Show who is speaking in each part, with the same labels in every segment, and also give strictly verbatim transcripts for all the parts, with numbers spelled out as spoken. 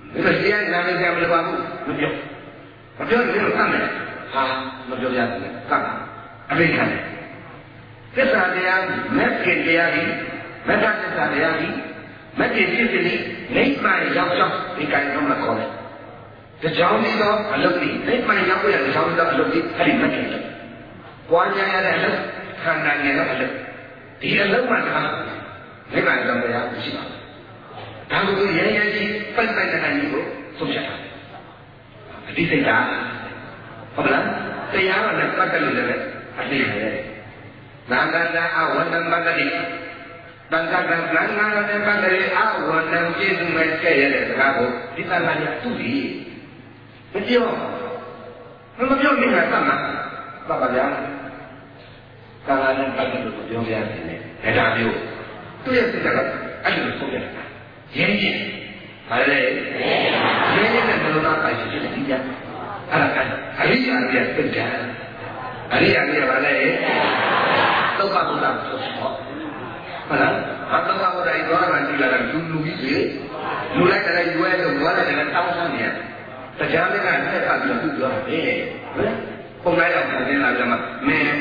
Speaker 1: ဒီလိုတရားနာနေကြမလို့ပါဘူးမပြောမပြောလို့လည်းကမ်းတယ်ဟာမပြောရတယ်ကမ်းတာအဘိခံတယ်သစ္စာတရားမက်ခင်တရားကြီးမက်သစ္စာတရားကြီးမက်ခင်ဖြစ်စဉ်ဤနိဗ္ဗာန်ရောက်ကြောင်းဒီကံကြောင့်လည်းခေါ်တယ်တကြောင်ပြီးတော့အလုပ်ကြီးနိဗ္ဗာန်ရောက်ရတဲ့ကြောင်ပြီးတော့အလုပ်ကြီးအဲ့ဒီမက်ခင်တယ်ပွားများရတဲ့အလုပ်ခန္ဓာငယ်တဲ့အလုပ်ဒီအလုပ်မှတခါနိဗ္ဗာန်ကြောင့်တရားရှိပါဒါကိုရဲရဲကြီးပိုက်ပိုက်တန်ကြီးကိုဆုံးဖြတ်တာအတိစိတ်ကဟုတ်လားတရားတော်နဲ့ပတ်သက်လို့လည်းအသိရတယ်နာဂန္ဓအဝန္တမတ္တိတန်ခါကံလန်ငါရတဲ့ပတ်သက်အဝန္တံပြည့်စုံမဲ့ကဲ့ရတဲ့စကားကိုဒီတန်ခါရသူ့ကြီးမပြောမမပြောနေတာသတ်မှာသတ်ပါဗျာကာလနဲ့ပတ်သက်လို့ပြောပြရတယ်ဒါမျိုးသူ့ရဲ့စိတ်ကအဲ့လိုဆုံးဖြတ်တာရင်းချင်းဘာလဲရင်းချင်းနဲ့ဘယ်လိုသားပိုင်ရှိတယ်ဒီကြအဲ့ဒါကအရိယာကြီးပြတ်တယ်အရိယာကြီးကဘာလဲသုခဗုဒ္ဓဆိုတော့ဟုတ်လားအသုခဗုဒ္ဓဤသွားမှကြည့်လာတာလူလူကြီးလေလူလိုက်တယ်ရွယ်လို့ဘာလဲလည်းတောင်းဆန်းနေတယ်တရားမကနဲ့ကပြီးသူပြောတယ်ဟဲ့ပုံလိုက်တော့ပြန်လာကြမှာမင်း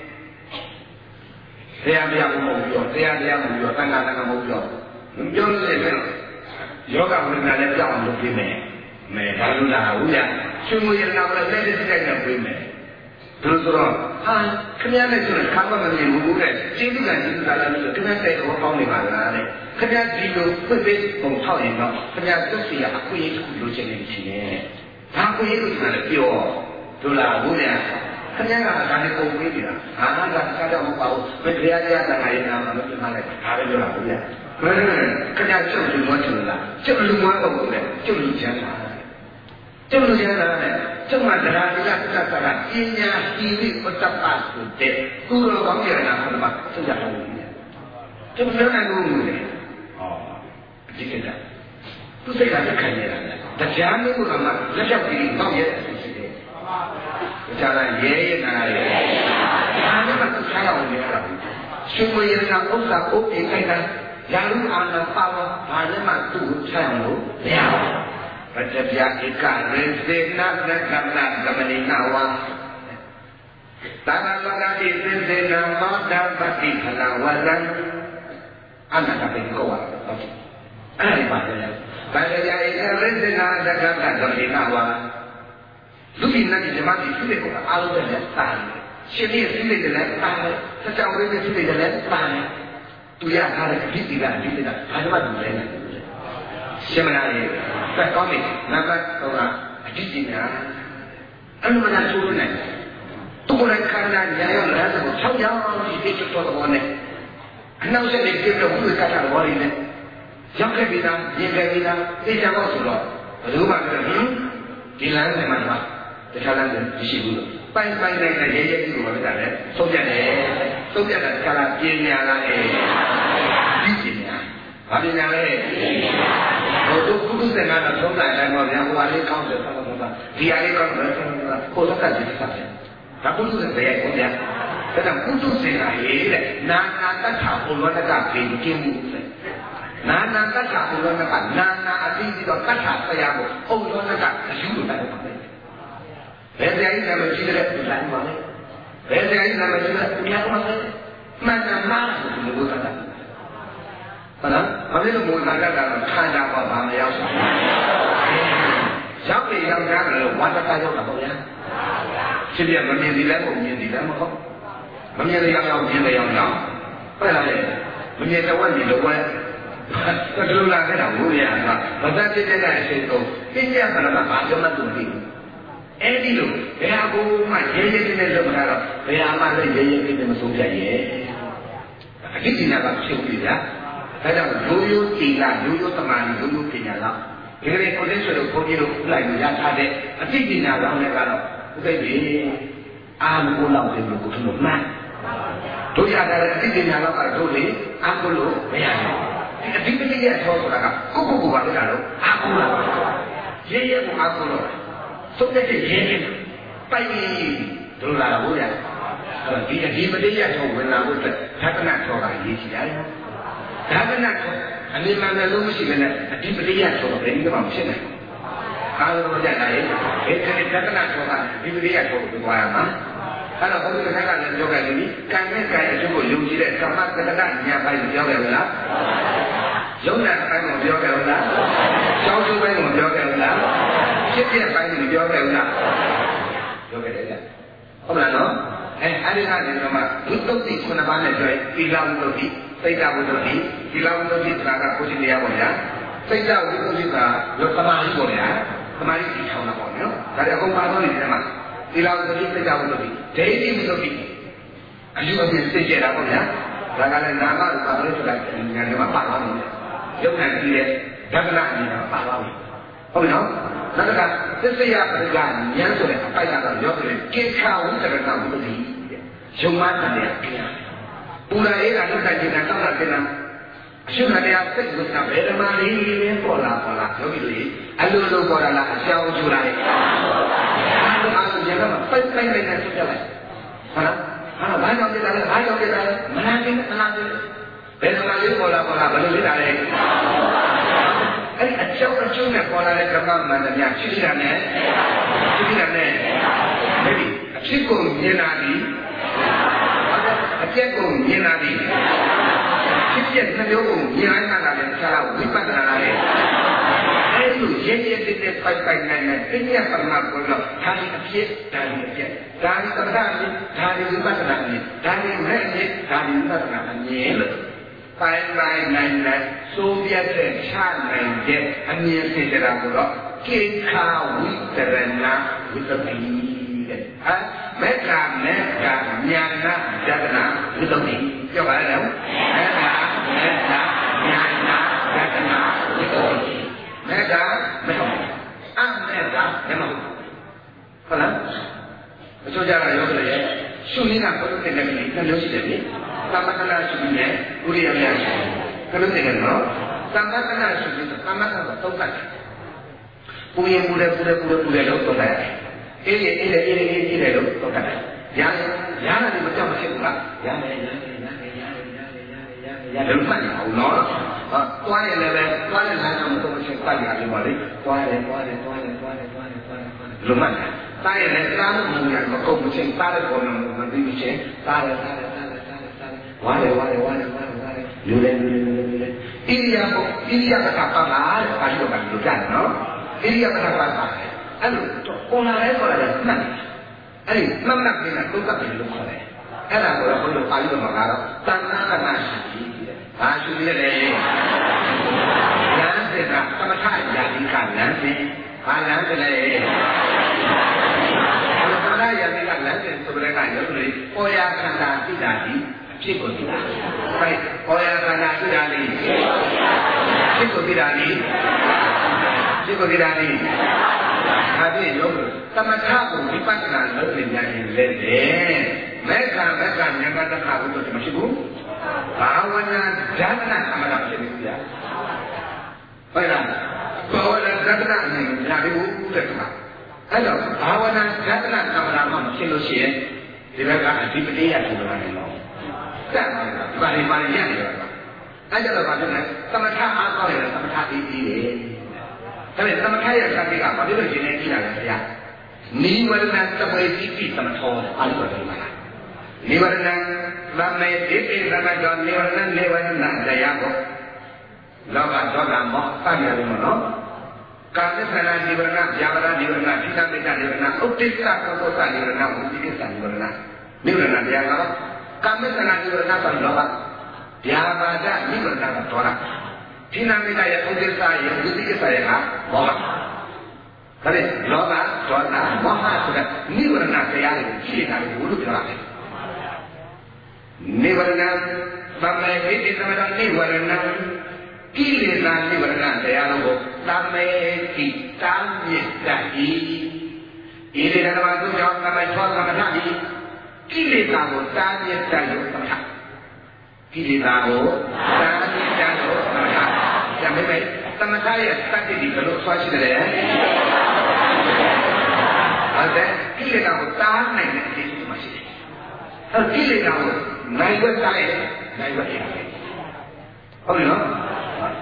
Speaker 1: တရားတရားမဟုတ်ပြောတရားတရားမဟုတ်ပြောတဏှာတဏှာမဟုတ်ပြောမပြောလို့လည်းယောဂဝိညာဉ်လည်းကြောက်အောင်လုပ်ပေးမယ်မယ်ဘာလို့လာဘူးညရှင်မရနာကလည်းလက်စစ်တိုက်နေပေးမယ်ဘယ်လိုဆိုတော့ဟာခင်ဗျားနဲ့ဆိုရင်ခါမမမြင်ဘူးတဲ့ကျေးဇူးကကျေးဇူးလာလို့ခင်ဗျားတဲ့ဘောကောင်းနေပါလားတဲ့ခင်ဗျားဒီလိုဖွင့်ပေးပုံထောက်ရင်တော့ခင်ဗျားသူ့စီကအခွင့်အရေးတစ်ခုလိုချင်နေချင်တယ်ဒါခွင့်အရေးလို့ဆိုတာလည်းပြောတို့လာဘူးညခင်ဗျားကဒါနဲ့ပုံပေးနေတာဟာငါကတခြားတော့မပေါ့ဘယ်တရားတရားတန်ခါရနာမလို့ပြန်လာတယ်ဒါပဲပြောတာဘူးညဘယ်နဲ့ခင်ဗျားကျုပ်လူမချင်လားကျုပ်လူမတော့ဘူးလေကျုပ်လူချမ်းသာကျုပ်လူချမ်းသာတယ်ကျုပ်မှာတရားတရားသစ္စာကပညာရှိပြီးပတ္တပတ်ဆိုတဲ့သူတော်ကောင်းကြတာကမှသိကြတယ်ကျုပ်ပြောနိုင်လို့လေဟောဒီကိစ္စသူစိတ်ကလက်ခံရတာတရားမျိုးကမှလက်ချက်ပြီးတော့ရဲတယ်ရှိတယ်ဒါကရဲရဲနာရဲဒါနဲ့မှသူစားရအောင်နေရတာရှင်မရနာဥစ္စာဥပ္ပေခိုင်တာရာလူအာဏာပါဝါဘာလည်းမှသူ့ကိုချမ်းလို့မရဘူးပတ္တပြဧကရေစေနာနကမ္မကမဏိနာဝါသာဂလောကတိသေစေနာမောဒပတိခလဝရံအနာတပိကောဝါဟုတ်အဲ့ဒီပါတယ်ပတ္တပြဧကရေစေနာနကမ္မကမဏိနာဝါလူကြီးနဲ့ဓမ္မတိရှိတဲ့ကောင်အားလုံးနဲ့တာတယ်ရှင်ကြီးရှိတဲ့လည်းတာတယ်စကြောင်လေးရှိတဲ့လည်းတာတယ်သူရထားတဲ့ဒီတိကအဒီတိကဘာမှမလဲရှင်မနာရေသက်ကောင်းပြီနံပါတ်၃ကအဒီတိညာအလုံးမနာချိုးလို့နိုင်သူကိုယ်တိုင်ခန္ဓာညာရောလားဆိုတော့၆ကြောင်းဒီတိကျတော့ဘောနဲ့အနောက်ဆက်နေပြတော့ဘုရားကတာဘောလေးနဲ့ရောက်ခဲ့ပြီလားရင်ခဲ့ပြီလားသိချင်တော့ဆိုတော့ဘယ်လိုမှမဖြစ်ဘူးဒီလမ်းနဲ့မှတော့တခြားလမ်းတွေရှိဘူးလို့ပိုင်ပိုင်နိုင်တဲ့ရဲရဲကြီးကိုလည်းတယ်သုံးပြတယ်သုံးပြတာကလာပြင်းညာလားအဲဒီပြင်းညာဘာပြင်းညာလဲဟိုတို့ကုသစေနာတော့သုံးတိုင်းတိုင်းတော့ဗျာဟိုအားလေးကောင်းတယ်ဆက်လို့ဆိုတာဒီအားလေးကောင်းတယ်ဆက်လို့ဆိုတာကိုယ်တော့ကကြည့်စားတယ်ဒါကုသစေတဲ့ရဲ့ကိုဗျာဒါကြောင့်ကုသစေနာရေးတဲ့နာနာတ္ထာဘုလောကဖေးကျင်းမှုနာနာတ္ထာဘုလောကနာနာအတိပြီးတော့တ္ထာဆရာကိုအုပ်လောကအယူလို့တယ်ပါတယ်ဘယ်တရားကြီးနာမည်ကြီးတဲ့လမ်းပါလဲဘယ်တရားကြီးနာမည်ကြီးတဲ့တရားပါလဲမှန်တယ်မှားတယ်ဘုရားကဟုတ်လားဘာလို့လဲမိုးနာကြတာခန္ဓာပါဘာမရောက်ဘူးရောက်ပြီရောက်ကြတယ်ဝါဒတာရောက်တာပေါ့ဗျာဖြစ်ပြမမြင်သေးလည်းမမြင်သေးလည်းမဟုတ်မမြင်လည်းရောက်ရောက်မြင်လည်းရောက်ရောက်ဟုတ်လားလေမမြင်တော့မြင်တော့ဘယ်လိုလာခဲ့တာဘုရားကဘာသာဖြစ်တဲ့အချိန်တော့ပြည့်ရမှာလားဘာကြောင့်မှမသိဘူးအဲ့ဒီလိုဘယ်ဟာကိုမှရဲရဲတင်းတင်းလုပ်မလာတော့ဘယ်ဟာမှလည်းရဲရဲတင်းတင်းမဆုံးဖြတ်ရဲ့အတိအကျကဖြစ်ပြီဗျာဒါကြောင့်ရိုးရိုးတိလာရိုးရိုးတမန်ရိုးရိုးပညာလောက်ဒီကနေ့ကိုသိဆိုလို့ဘုန်းကြီးတို့လိုက်လို့ရထားတဲ့အတိပညာလောင်းလည်းကတော့ဥသိပြီအာမကိုလောက်တယ်လို့ကိုထုံးလို့မှန်တို့ရတဲ့အတိပညာလောက်ကတို့လေအာကိုလို့မရဘူးဒီအတိပညာရဲ့သောဆိုတာကကိုကိုကိုပါလို့လားအာကိုလားရဲရဲကိုအာကိုလို့သုံးတဲ့ရဲရဲပိုက်တို့လာဘူးရဒီအဒီပတိယထောဝင်လာဖို့အတွက်ဓကနထောကရေးချရတယ်ဓကနထောအနိမန္တလုံးမရှိဘဲနဲ့အဒီပတိယထောဘယ်နည်းမှမဖြစ်နိုင်ဘူးဘာလို့ကြတာလဲဒီကနေ့တက္ကနာထောကဒီပရိယထောကိုပြောရမှာအဲ့တော့ဘုရားကလည်းပြောခဲ့တယ်ကံနဲ့ကံအကျိုးကိုယုံကြည်တဲ့ကမ္မကတ္တဉာဏ်ပိုင်းကိုပြောခဲ့ဘူးလားယုံတဲ့အပိုင်းကိုပြောခဲ့ဘူးလားကျောင်းကျိုးပိုင်းကိုပြောခဲ့ဘူးလားဖြစ်တဲ့အပိုင်းကိုပြောခဲ့ဘူးလားပြောခဲ့တယ်ကြဟုတ်လားနော်အဲအဲ့ဒီကနေတော့မှဒုတုတ်တိခုနှစ်ပါးနဲ့ပြောရင်သီလဝိတ္တုတိစိတ်တဝိတ္တုတိသီလဝိတ္တုတိဆိုတာကကိုယ်ရှင်တရားပေါ့ဗျာစိတ်တဝိတ္တုတိကလောကမာကြီးပေါ့ဗျာသမာဓိကြီးထောင်တာပေါ့နော်ဒါကြအကုန်ပါတော့နေတယ်မှာသီလဝိတ္တုတိစိတ်တဝိတ္တုတိဒိဋ္ဌိဝိတ္တုတိအယူအမြင်သိကျတာပေါ့ဗျာဒါကလည်းနာမရူပပရိစ္ဆေဒဉာဏ်တွေမှာပါသွားတယ်ယုံနာကြည့်တဲ့ဒသနာအနေနဲ့ပါသွားပြီဟုတ်ပြီနော်နောက်ကသစ္စယပရိက္ခဉာဏ်ဆိုတဲ့အပိုက်ကတော့ရောတယ်ကိခဝိတ္တရဏဝိတ္တုတိယုံမှန်တယ်ကျင်းပူလာအေးကလုတ်တဲ့ကျင်တာတောက်တာကျင်တာအရှုခံတရားစိတ်ဝိသဘယ်ဓမ္မလေးလေးပေါ်လာပေါ်လာယောဂီတို့အလိုလိုပေါ်လာလားအကြောင်းကျူလာတယ်အားလုံးအားလုံးရတော့ပိတ်ပိတ်လိုက်နေဆွတ်ပြလိုက်ဟုတ်လားဟာဘာကြောင့်ပြတာလဲဘာကြောင့်ပြတာလဲမနာခြင်းမနာခြင်းဘယ်ဓမ္မလေးပေါ်လာပေါ်လာဘယ်လိုဖြစ်တာလဲအဲ့ဒီအကြောင်းအကျိုးနဲ့ပေါ်လာတဲ့ကမ္မမှန်တယ်များရှိရှိတာနဲ့ရှိရှိတာနဲ့အဲ့ဒီအဖြစ်ကိုမြင်တာဒီအပြက်ကိုမြင်လာပြီဖြစ်ပြနှမျိုးကိုမြင်လိုက်တာလည်းခြားဝိပဿနာလည်းအဲလိုရင်းရင်းတဲ့ပိုက်ပိုက်နိုင်နိုင်ပြည့်ပရမတ်ကိုတော့ဒါဒီအဖြစ်ဒါဒီအဖြစ်ဒါဒီသမထအဖြစ်ဒါဒီဝိပဿနာအဖြစ်ဒါဒီမဲ့အဖြစ်ဒါဒီဝိပဿနာအမြင်လို့ပိုင်းပိုင်းနိုင်နိုင်စိုးပြတ်တဲ့ခြားနိုင်တဲ့အမြင်ဖြစ်တာကိုတော့ကိခာဝိတရဏဝိတ္တိဟာမေတ္တာမေတ္တာဉာဏ်နာယတနာဝိတ္တိပြောပါလားမေတ္တာမေတ္တာဉာဏ်နာယတနာဝိတ္တိမေတ္တာမဟုတ်အမေတ္တာမဟုတ်ဟုတ်လားအချို့ကြတာရောဆိုရင်ရှုနေတာဘုရားနဲ့လည်းနှမျိုးရှိတယ်လေသမထနာရှုနေဥရိယမြတ်ရှုဘယ်လိုနေလဲနော်သမထနာရှုနေတာသမထနာတော့သုံးတယ်ပူရင်ပူတယ်ပူတယ်ပူတယ်ပူတယ်လို့သုံးတယ်အေးအေးအေးအေးအေးအေးလို့တော့တယ်။ညာညာလည်းမကြောက်မဖြစ်ဘူးလား။ညာလည်းညာလည်းညာလည်းညာလည်းညာလည်းညာလည်းညာလည်းညာလည်းမှတ်ရအောင်နော်။ဟာတွားရလည်းပဲတွားရလမ်းကြောင်းတော့မချင်းပတ်ရတယ်ပါလေ။တွားတယ်တွားတယ်တွားတယ်တွားတယ်တွားတယ်တွားတယ်တွားတယ်လုံးမှတ်တယ်။တားရလည်းတားလို့မရမကုန်မချင်းတားတဲ့ပေါ်တော့မသိမချင်းတားတယ်တားတယ်တားတယ်တားတယ်တားတယ်ဝါတယ်ဝါတယ်ဝါတယ်ဝါတယ်ဝါတယ်လူလည်းလူလည်းလူလည်းလူလည်းဣရိယာပုဣရိယာပကပါလားတဲ့ပါဠိတော်ကလူကြတယ်နော်။ဣရိယာပကပါပါအဲ့လိုပေါ်လာတယ်ဆိုတာလည်းမှတ်တယ်အဲ့ဒီမှတ်မှတ်ပြီးတော့သုတ်တယ်လို့ခေါ်တယ်အဲ့ဒါကိုတော့ဘုရားပါဠိတော်မှာကတော့တဏ္ဍကနာရှိတယ်ဘာရှိလဲလဲဉာဏ်စေတာသမထယာတိကဉာဏ်စေဘာဉာဏ်စေလဲသမထယာတိကဉာဏ်စေဆိုတဲ့ကရုပ်လေးပေါ်ရခန္ဓာသိတာဒီအဖြစ်ကိုသိတာဟဲ့ပေါ်ရခန္ဓာသိတာလေးဖြစ်ကိုသိတာလေးဖြစ်ကိုသိတာလေးဒါဖြင့်ရုပ်သမထကိုဝိပဿနာလုပ်နေကြရင်လည်းတယ်မေခာမေခာဉာဏ်ကတ္တခါဘုဒ္ဓမရှိဘူးဘာဝနာဓာတနာသမထဖြစ်နေကြဟုတ်လားဘာဝနာဓာတနာအနေနဲ့ညာပြီးဘူးတဲ့ကွာအဲ့တော့ဘာဝနာဓာတနာသမထမှဖြစ်လို့ရှိရင်ဒီဘက်ကအဓိပတိယဖြစ်လာတယ်နော်တဲ့ပါဠိပါဠိရနေတော့အဲ့ကြတော့ဘာဖြစ်လဲသမထအားကောင်းရင်သမထပြီးပြီးတယ်ဒါပေမဲ့သမထရဲ့သတိကဘာဖြစ်လို့ရှင်နေကြည့်တာလဲဆရာနိဝရဏသဘေတိပိသမထောအားလို့ပြောမှာလားနိဝရဏသမေတိပိသမထောနိဝရဏနိဝရဏတရားကိုလောကဒေါသမောဟစရတယ်မနော်ကာမသနာနိဝရဏဗျာပါဒနိဝရဏသီလမေတ္တာနိဝရဏဥဒိစ္စကောသောသနိဝရဏဝိသိကိစ္စနိဝရဏနိဝရဏတရားကတော့ကာမသနာနိဝရဏဆိုလောဘဗျာပါဒနိဝရဏကဒေါသသီလမေတ္တာရဲ့ဥဒိစ္စရဲ့ဝိသိကိစ္စရဲ့ဟာမောဟဒါနဲ့လောဘဒေါသမောဟဆိုတဲ့နိဝရဏတရားတွေရှိနေတာကိုဘုလို့ပြောတာလေနိဝရဏသမေပိတိသမထနိဝရဏကိလေသာနိဝရဏတရားလုံးကိုသမေတိတာမြစ်တတ်၏ဣတိဓမ္မသူကြောင့်သမေသောသမထ၏ကိလေသာကိုတာမြစ်တတ်လို့သမထကိလေသာကိုတာမြစ်တတ်လို့သမထဒါပေမဲ့သမထရဲ့တတ္တိဒီဘယ်လိုဆွားရှိတယ်အဲ့ဒါကိလေသာကိုတားနိုင်တဲ့အခြေအနေမှာရှိတယ်အဲ့ကိလေသာကိုနိုင်ဝတ်တားရဲ့နိုင်ဝတ်ရတယ်ဟုတ်ပြီနော်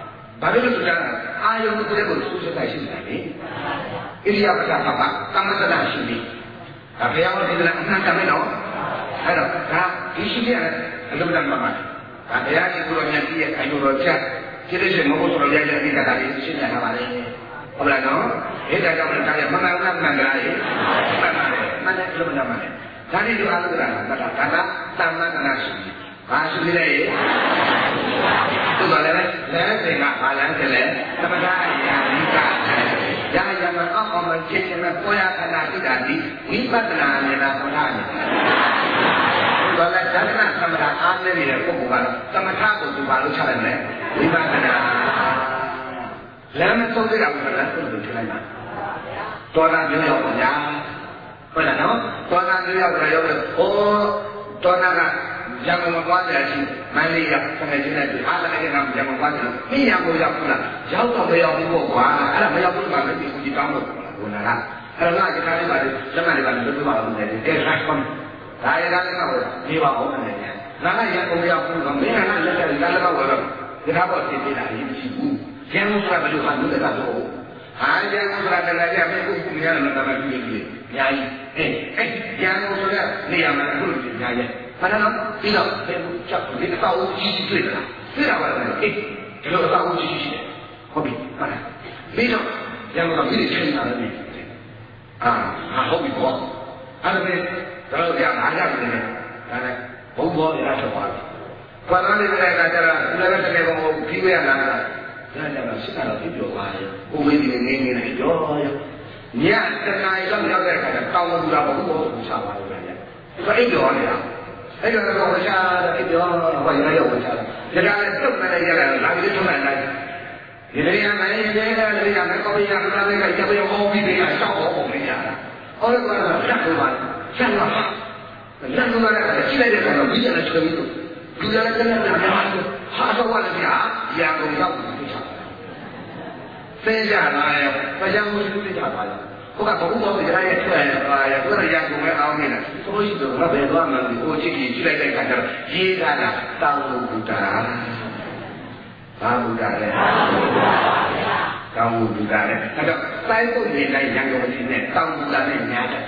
Speaker 1: ဘာလို့လဲဆိုတော့အာယုံကိုလည်းကိုစိုးစက်ရှိနေတာလေဣရိယာပဒပပသမတနာရှိပြီဒါဘုရားဟောဒီကအမှန်တမ်းနော်အဲ့တော့ဒါဒီရှိတဲ့အလုံးစုံမှာဒါတရားရှိခိုးတော်မြတ်ကြီးရဲ့အယုတော်ချက်ဒီလိုရှိမဟုတ်ဆိုတော့ရရပြီးတာလေးရှင်းပြထားပါလေဟုတ်လားနော်အဲ့ဒါကြောင့်လည်းဒါရမမှန်မှန်မှန်ကြလေမှန်ပါတယ်မှန်တယ်လုံးဝမှန်တယ်ဒါလေးတို့အားလုံးကဒါကဒါကသမတနာရှိပြီဘာရှိလဲသူကလည်းလည်းစိတ်ကဘာလဲဆိုလဲသမထအရာဒီကရာယမအောက်အောင်မဖြစ်ခြင်းနဲ့ပေါ်ရခဏတိတာဒီဝိပဿနာနဲ့လားသမထနဲ့ဘာလဲဇာတနာသမထအားနည်းနေတဲ့ပုဂ္ဂိုလ်ကတော့သမထကိုသူဘာလို့ချလိုက်မလဲဝိပဿနာလမ်းမဆုံးသေးတာကလည်းသူ့ကိုထည့်လိုက်တာတော်တာပြောရောက်ပါညာဟုတ်လားနော်တော်တာပြောရောက်ကြရောဟိုတော်တာကရံကုန်သွားတယ်ချင်းမန္တလေးကဆယ်ချင်းနဲ့အားလည်းကရံကုန်သွားတယ်မိညာကိုရောက်ဘူးလားရောက်တော့မရောက်ဘူးပေါ့ကွာအဲ့ဒါမရောက်ဘူးမှမသိဘူးဒီကောင်းလို့ဘုရားကအဲ့တော့ကကြားလေးပါလေလက်မှတ်လေးပါလို့ပြောပါဦးတယ်ကဲဆက်ကွန်ဒါရတာလည်းကတော့ဒီပါအောင်တယ်ငါကရံကုန်ရောက်ဘူးတော့မင်းကလည်းလက်ထက်ကလည်းတော့တော့ဒီထားပေါ်သိနေတာအရေးမရှိဘူးရံကုန်ဆိုတာဘယ်လိုမှလုပ်တယ်ကတော့ဟာရံကုန်ဆိုတာလည်းလည်းမင်းကိုကိုမြင်ရတယ်တော့မှပြီးပြီအများကြီးအေးအဲ့ရံကုန်ဆိုတာနေရာမှာအခုလိုအများကြီးဘာလို့ပြီးတော့ဘယ်လိုချက်ဒီအတော့ကြီးကြီးတွေ့လားတွေ့တာပါလေအေးဒီလိုအတော့ကြီးကြီးတယ်ဟုတ်ပြီဟုတ်လားပြီးတော့ရံကုန်ကပြီးချင်းလာတယ်အာဟုတ်ပြီပေါ့အဲ့ဒါပဲတော့ကြာအားကြတယ်ဒါနဲ့ဘုံဘောရတော့ပါဘာလို့လဲတဲ့ကကြတော့ဒီလိုတကယ်ကိုပြီးရလာတာဒါကြတော့စစ်တာတော့ပြပြောပါရဲ့ဥပဒေနေနေနေကြောရောညတနားရောက်ရောက်တဲ့အခါကျတောင်းလို့လာဘုံဘောကိုချပါလို့ပဲဒါအိပ်ပြောနေတာအဲ့တော့တော့ဝရှာတဲ့ပြောဟောရရောက်ဝရှာတယ်ဒါကလည်းတုတ်နေရတယ်လာပြီးထုံးလိုက်ဒီနေရာမှာနေနေတယ်ဒီနေရာမှာကောင်းရမ်းလာတဲ့ကကြပြောဟောပြီးနေတာရှောက်ဟောပုံနေရတာဟောတော့ကတော့ဆက်လို့ပါဆက်တော့လက်လုံးလာတဲ့ကြည့်လိုက်တဲ့အခါတော့ပြီးရတယ်ချွေးပြီးလူရတဲ့ကလည်းများဟာတော့ဝါလည်းပြာရာကုန်ရောက်ပြီးချဆင်းကြလာရောတရားမှုသိကြပါလားကိုကဘုံဘောတရားရဲ့ထွက်ရပါရကိုရရကုန်မဲ့အောင်နေတာဆိုလို့ရှိတော့ငါဘယ်သွားမှန်းကိုချစ်ကြည့်ကြည့်လိုက်တဲ့အခါကျတော့ရေးထားတာတောင်းလို့ဘုရားဘာဘုရားလဲတောင်းလို့ဘုရားလဲအဲ့တော့တိုင်းပုတ်နေလိုက်ရံကုန်နေနဲ့တောင်းဘုရားနဲ့ညားတယ်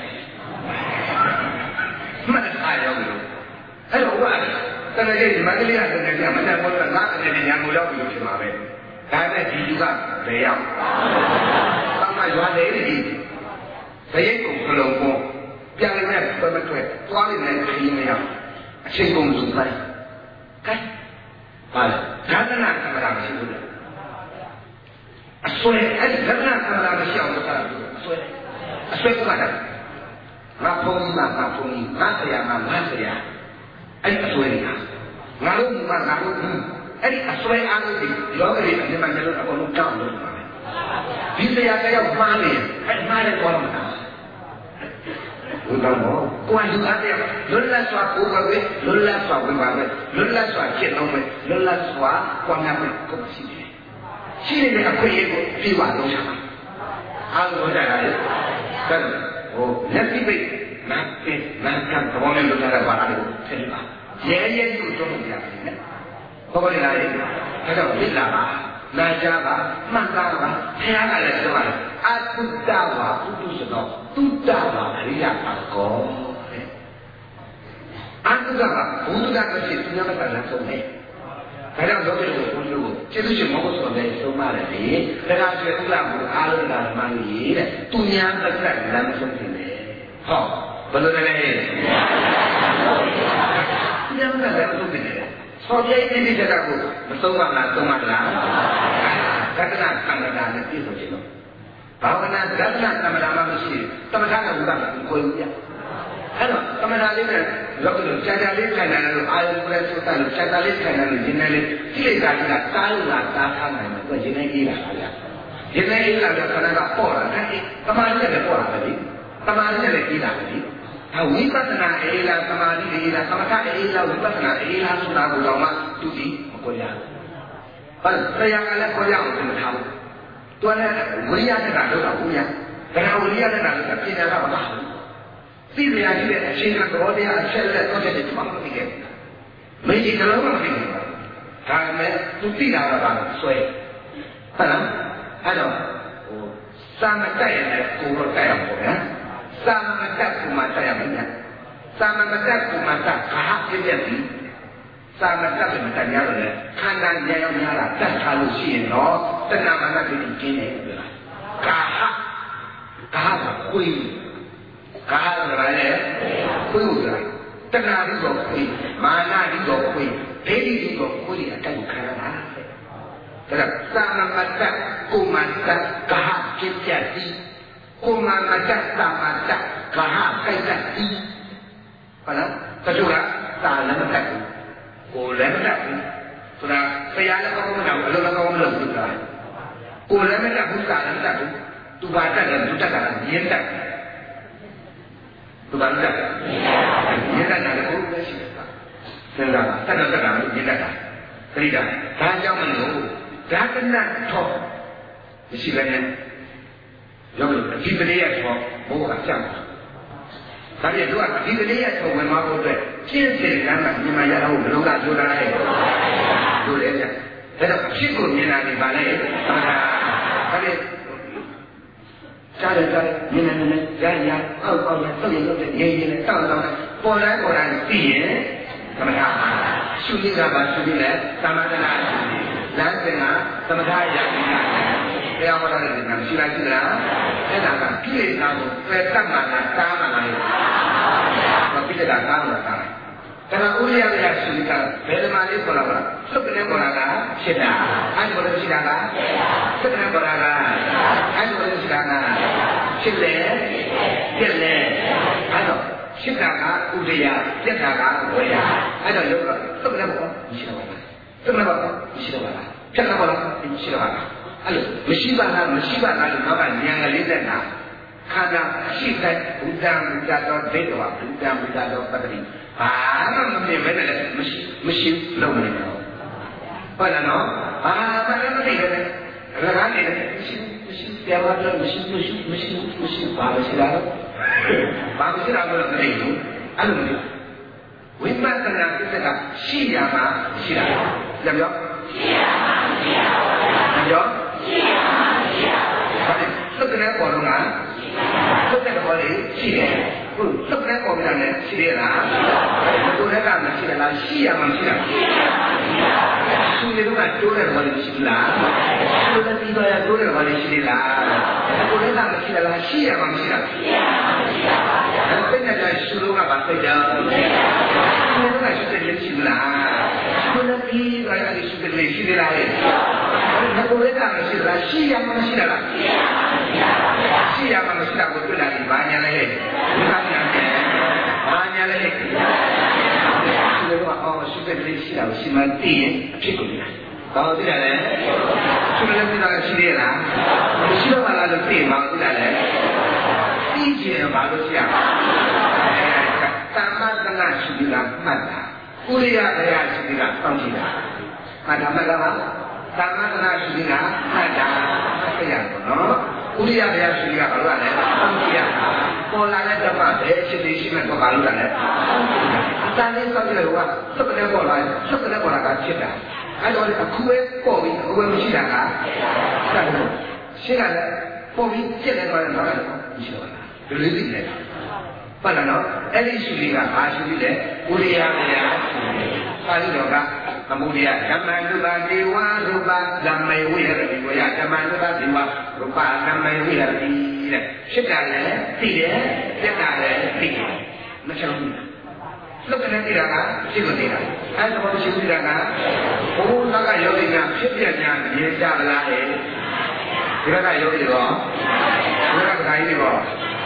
Speaker 1: မှတ်အားရောက်လို့အဲ့တော့ဟုတ်ပါတကယ်ကြီးမန္တလေးကတကယ်ကြီးမနဲ့ဘောကငါတကယ်ကြီးရံကုန်ရောက်ပြီလို့ဖြစ်မှာပဲဒါနဲ့ဒီလူကဘယ်ရောက်တောင်းမှရွာတယ်ဒီဘယ်ကုံကလုံးကိုပြန်လည်းမဲ့ဘယ်မထွက်သွားနေတယ်ခရီးမရအချိန်ကုန်စုပိုင်းကဲပါလေဒါနနာကမ္ဘာမရှိဘူးအစွဲအဲ့ဒီဒါနနာကမ္ဘာမရှိအောင်လုပ်တာအစွဲအစွဲကမှတာငါဖုန်းမှာငါဖုန်းငါဆရာမှာငါဆရာအဲ့အစွဲကငါတို့ကငါတို့အဲ့ဒီအစွဲအားလုံးဒီလောကကြီးအမြဲတမ်းလို့အကုန်လုံးတောင်းလို့ပါပဲဒီဆရာတယောက်မှားနေအဲ့မှားတဲ့ကောမှာဘုရားမောကိုယ်ယူအပ်တယ်လွတ်လပ်စွာကိုယ်ပဲလွတ်လပ်စွာဝင်ပါပဲလွတ်လပ်စွာကျင့်တော့ပဲလွတ်လပ်စွာကွာများပဲကိုယ်ရှိတယ်ရှိနေတဲ့အခွင့်အရေးကိုပြပါလို့ရပါအားလုံးကြတာလေကဲဟိုလက်ပြီးပြီနတ်ပြည်နတ်ကံတော်နဲ့လွတ်လာပါလားကိုထည့်ပါရဲရဲကိုတော့မရဘူးနဲ့ဟုတ်ပါလားဒါတော့ပြလာပါနာကြပါမှန်သားပါဘုရားကလည်းပြောပါတယ်အတုတ္တဝါပုထုဇနောတုတ္တဝါအရိယပါကောအတုတ္တဝါဘုရားကရှိသူများကလည်းဆုံးတယ်ဒါကြောင့်လောကီကိုဘုရားကိုကျေးဇူးရှင်မောဟဆိုတဲ့ဆုံးမတယ်လေဒါကကျေဥလာကိုအားလုံးကမှန်ကြီးတဲ့သူများတစ်ခါလမ်းဆုံးနေတယ်ဟောဘယ်လိုလဲသူများကလည်းဆုံးနေတယ်ဆောပြိုင်းနေတဲ့ကကိုမဆုံးမလားဆုံးမလားကတ္တနာသံဃာနဲ့ပြည့်စုံခြင်းလို့ဘာဝနာကတ္တနာသံဃာမှမရှိသမထနဲ့ဘုရားကကိုယ်ကြီးအဲ့တော့သမထလေးနဲ့လောကလို့ကြာကြာလေးထိုင်နေလို့အာယုပရသုတလို့ကြာကြာလေးထိုင်နေလို့ရင်ထဲလေးကိလေသာတွေကတားလို့လားတားထားနိုင်တယ်သူရင်ထဲအေးလာတာဗျာရင်ထဲအေးလာတော့ခန္ဓာကပေါ့လာတယ်တမာရီနဲ့ပေါ့လာတယ်လေတမာရီနဲ့လည်းအေးလာတယ်လေဒါဝိပဿနာအေးလာသမာဓိအေးလာသမထအေးလာဝိပဿနာအေးလာဆိုတာကိုတော့မှသူဒီမကိုရဘူးဘာတရားကလည်းကိုရအောင်သင်ထားဘူးသူကလည်းဝိရိယနဲ့ကတော့တော့ဘူးညာဒါကဝိရိယနဲ့ကတော့ပညာကမပါဘူးသိရရှိတဲ့အချိန်ကတော်တရားအချက်လက်တော့တဲ့ဒီမှာမသိခဲ့ဘူးမင်းဒီကလုံးမသိဘူးဒါပေမဲ့သူသိတာကဘာလဲဆွဲဟုတ်လားအဲ့တော့ဟိုစာမတက်ရင်လည်းကိုယ်တော့တက်ရမှာပေါ့ဗျာစာမတက်ကူမှတက်ရမှာညာစာမတက်ကူမှတက်ခါပြည့်ပြည့်ပြီစာမတက်လည်းမတက်ရတော့လေခန္ဓာဉာဏ်ရောများတာတက်ထားလို့ရှိရင်တော့တဏှာမာနတွေကျင်းနေပြီလားကာဟကာဟကခွေးကာဟဆိုတာလေခွေးဆိုတာတဏှာဒီတော့ခွေးမာနဒီတော့ခွေးဒိဋ္ဌိဒီတော့ခွေးအတိုက်ခံရတာဒါကသာမမတ္တကိုမတ္တကာဟကျင့်ကြသည်ကိုမမတ္တသာမတ္တကာဟကိုက်တသည်ဟုတ်လားတချို့ကသာလည်းမတတ်ဘူးကိုလည်းမတတ်ဘူးဆိုတာဆရာလည်းကောင်းမတတ်ဘူးအလုံးလည်းကောင်းမလုပ်ဘူးဆိုတာကိုလည်းမတတ်ဘူးသာလည်းမတတ်ဘူးသူပါတတ်တယ်သူတတ်တာရင်းတတ်သူပါတတ်တယ်ရင်းတတ်တယ်ကိုလည်းရှိတယ်စဉ်းစားတတ်တယ်တတ်တာလို့ရင်းတတ်တာသတိထားဒါကြောင့်မလို့ဒါကနထောမရှိဘဲနဲ့ရောက်လို့အဒီပလေးရတော့ဘောကကြောက်ဒါပြည့်သူကအဒီပလေးရတော့ဝင်သွားဖို့အတွက်ကျင့်စဉ်ကမ်းကမြင်မရတော့ဘလုံးကကြိုးတာလေလို့လေကြဒါတော့ဖြစ်ကိုမြင်တာဒီပါလေသမထဒါပြည့်ကြားတယ်ကြားမြင်နေနေကြားရအောက်အောက်ရသုတ်ရလို့ငြိမ်နေတယ်တောက်တောက်ပေါ်တိုင်းပေါ်တိုင်းသိရင်သမထရှုနေတာပါရှုနေတယ်သမထနာရှုနေလမ်းစဉ်ကသမထရည်နေတာတရားဟောတာလည်းရှိလားရှိလားအဲ့ဒါကကိလေသာကိုပယ်တတ်မှလားတားမှလားဘာကိလေသာတားမှလားတားတယ်ဒါကဥရိယတရားရှိတာဘယ်မှာလေးပေါ်လာလားသုတ်ကနေပေါ်လာတာဖြစ်တာအဲ့ဒီလိုရှိတာကသုတ်ကနေပေါ်လာတာအဲ့ဒီလိုရှိတာကဖြစ်လေဖြစ်လေအဲ့တော့ဖြစ်တာကဥရိယပြက်တာကဝေယအဲ့တော့ရုပ်ကသုတ်ကနေပေါ်မရှိတော့ဘူးသုတ်ကနေပေါ်မရှိတော့ဘူးဖြတ်လာပါလားမရှိတော့ဘူးအဲ့လိုမရှိပါလားမရှိပါလားလို့နောက်ကဉာဏ်ကလေးသက်တာခန္ဓာရှိတဲ့ဘုဒ္ဓံဘုရားတော်ဒိဋ္ဌဝဘုဒ္ဓံဘုရားတော်ပတ္တိဘာမှမမြင်ပဲနဲ့မရှိမရှိလုံးနေတော့ဟုတ်လားနော်ဘာမှလည်းမသိတယ်ရကားနေတယ်မရှိမရှိပြောရတော့မရှိမရှိမရှိမရှိဘာလို့ရှိတာလဲဘာလို့ရှိတာလဲမသိဘူးအဲ့လိုမျိုးဝိပဿနာသစ္စာကရှိရမှာရှိတာလည်းပြောရှိရမှာရှိရပါဘူးပြောရှိရမှာရှိရပါဘူးသုတ်တဲ့ပေါ်တော့ကသုတ်တဲ့ပေါ်လေးရှိတယ်ဟုတ်သုတ်တဲ့ပေါ်ပြန်လည်းရှိရလားတို့လည်းကမရှိလားရှိရမှာရှိတာရှိရမှာရှိရသူတွေတော့တိုးတဲ့ပေါ်လေးရှိလားတိုးတဲ့ပြီးတော့တိုးတဲ့ပေါ်လေးရှိလားတို့လည်းကမရှိလားရှိရမှာရှိတာရှိရမှာရှိရပါဘူးစိတ်နဲ့ကြရှုလို့ကပါစိတ်ကြောင့်သူတွေကရှုတဲ့လေးရှိလားသူလည်းပြီးတော့အဲ့ဒီရှုတဲ့လေးရှိသေးလားငါတို့လည်းကမရှိလားရှိရမှာမရှိလားရှိရမှာမရှိတာကိုတွေ့လာရင်ဘာညာလဲဟဲ့ဒီကညာလဲဘာညာလဲဟဲ့ဒီလိုကအော်ရှိတဲ့လေးရှိတာရှိမှသိရင်အဖြစ်ကိုသိတာဘာလို့သိရလဲရှိလည်းသိတာရှိသေးလားမရှိတော့မှလားလို့သိမှသိတာလဲသိကြရင်ဘာလို့ရှိရမှာသမ္မာသနာရှိတာမှတ်တာကုရိယတရားရှိတာစောင့်ကြည့်တာမှတ်တာမှတ်တာပါသမ္မာသနာရှိတာမှတ်တာသိရတော့နော်ဥရိယတရားရှိကဘာလို့လဲစောင့်ကြည့်ရတာပေါ်လာတဲ့ဓမ္မပဲဖြစ်နေရှိမဲ့ဘာလို့လဲအတန်လေးစောင့်ကြည့်လို့ကစက်တဲ့ပေါ်လာစက်တဲ့ပေါ်လာကဖြစ်တာအဲ့တော့အခုပဲပေါ်ပြီးအခုပဲမရှိတာကစက်လို့ရှင်းရတယ်ပေါ်ပြီးပြက်နေသွားတယ်တော့မရှိတော့ဘူးဒီလိုသိတယ်ပတ်လာတော့အဲ့ဒီရှိကဘာရှိလဲဥရိယတရားပါဠိတော်ကသမုဒယဓမ္မနုပါဒေဝရူပဓမ္မေဝိရတိဝယဓမ္မနုပါဒေဝရူပဓမ္မေဝိရတိတဲ့ဖြစ်တာလည်းသိတယ်ပြက်တာလည်းသိတယ်မချောင်းဘူးလုတ်တဲ့နေတာကဖြစ်မနေတာအဲဒါမှရှိနေတာကဘုရားကယောဂီကဖြစ်ပြညာမြင်ကြလားလေဒီကယောဂီရောဒီကခါကြီးရော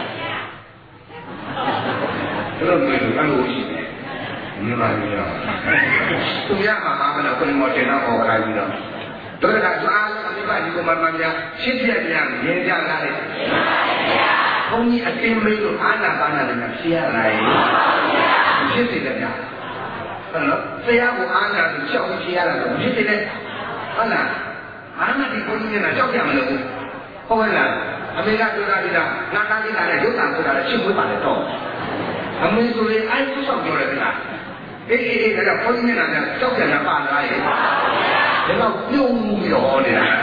Speaker 1: ဘယ်လိုမျိုးလဲလို့ရှိတယ်မြင်ပါလေရောသူရမှာမမလို့ကိုယ်မော်တင်တော့ဟောကြပြီတော့တို့ကစားလို့ဒီပါဒီကမှမှများရှင်းပြပြန်မြင်ကြလားလေဘုန်းကြီးအတင်းမေးလို့အာနာပါနာလည်းဖြေရလားဖြစ်နေတယ်ဗျာဟုတ်နော်တရားကိုအာနာကိုကြောက်ဖြေရတာလို့ဖြစ်နေတယ်ဟုတ်လားအာနာဒီဘုန်းကြီးကကြောက်ကြမလို့ဟုတ်လားအမေကပြောတာဒီကငါသားလေးကလည်းရုပ်တံဆိုတာလည်းရှင်းမွေးပါလေတော့အမေဆိုရင်အဲ့ဒီဆောက်ပြောတယ်ဗျာအေးအေးအေးဒါကဘုန်းကြီးကလည်းကြောက်ကြတာပါလားရဲ့ဒါတော့ပြုံးပြီးတော့နေတာ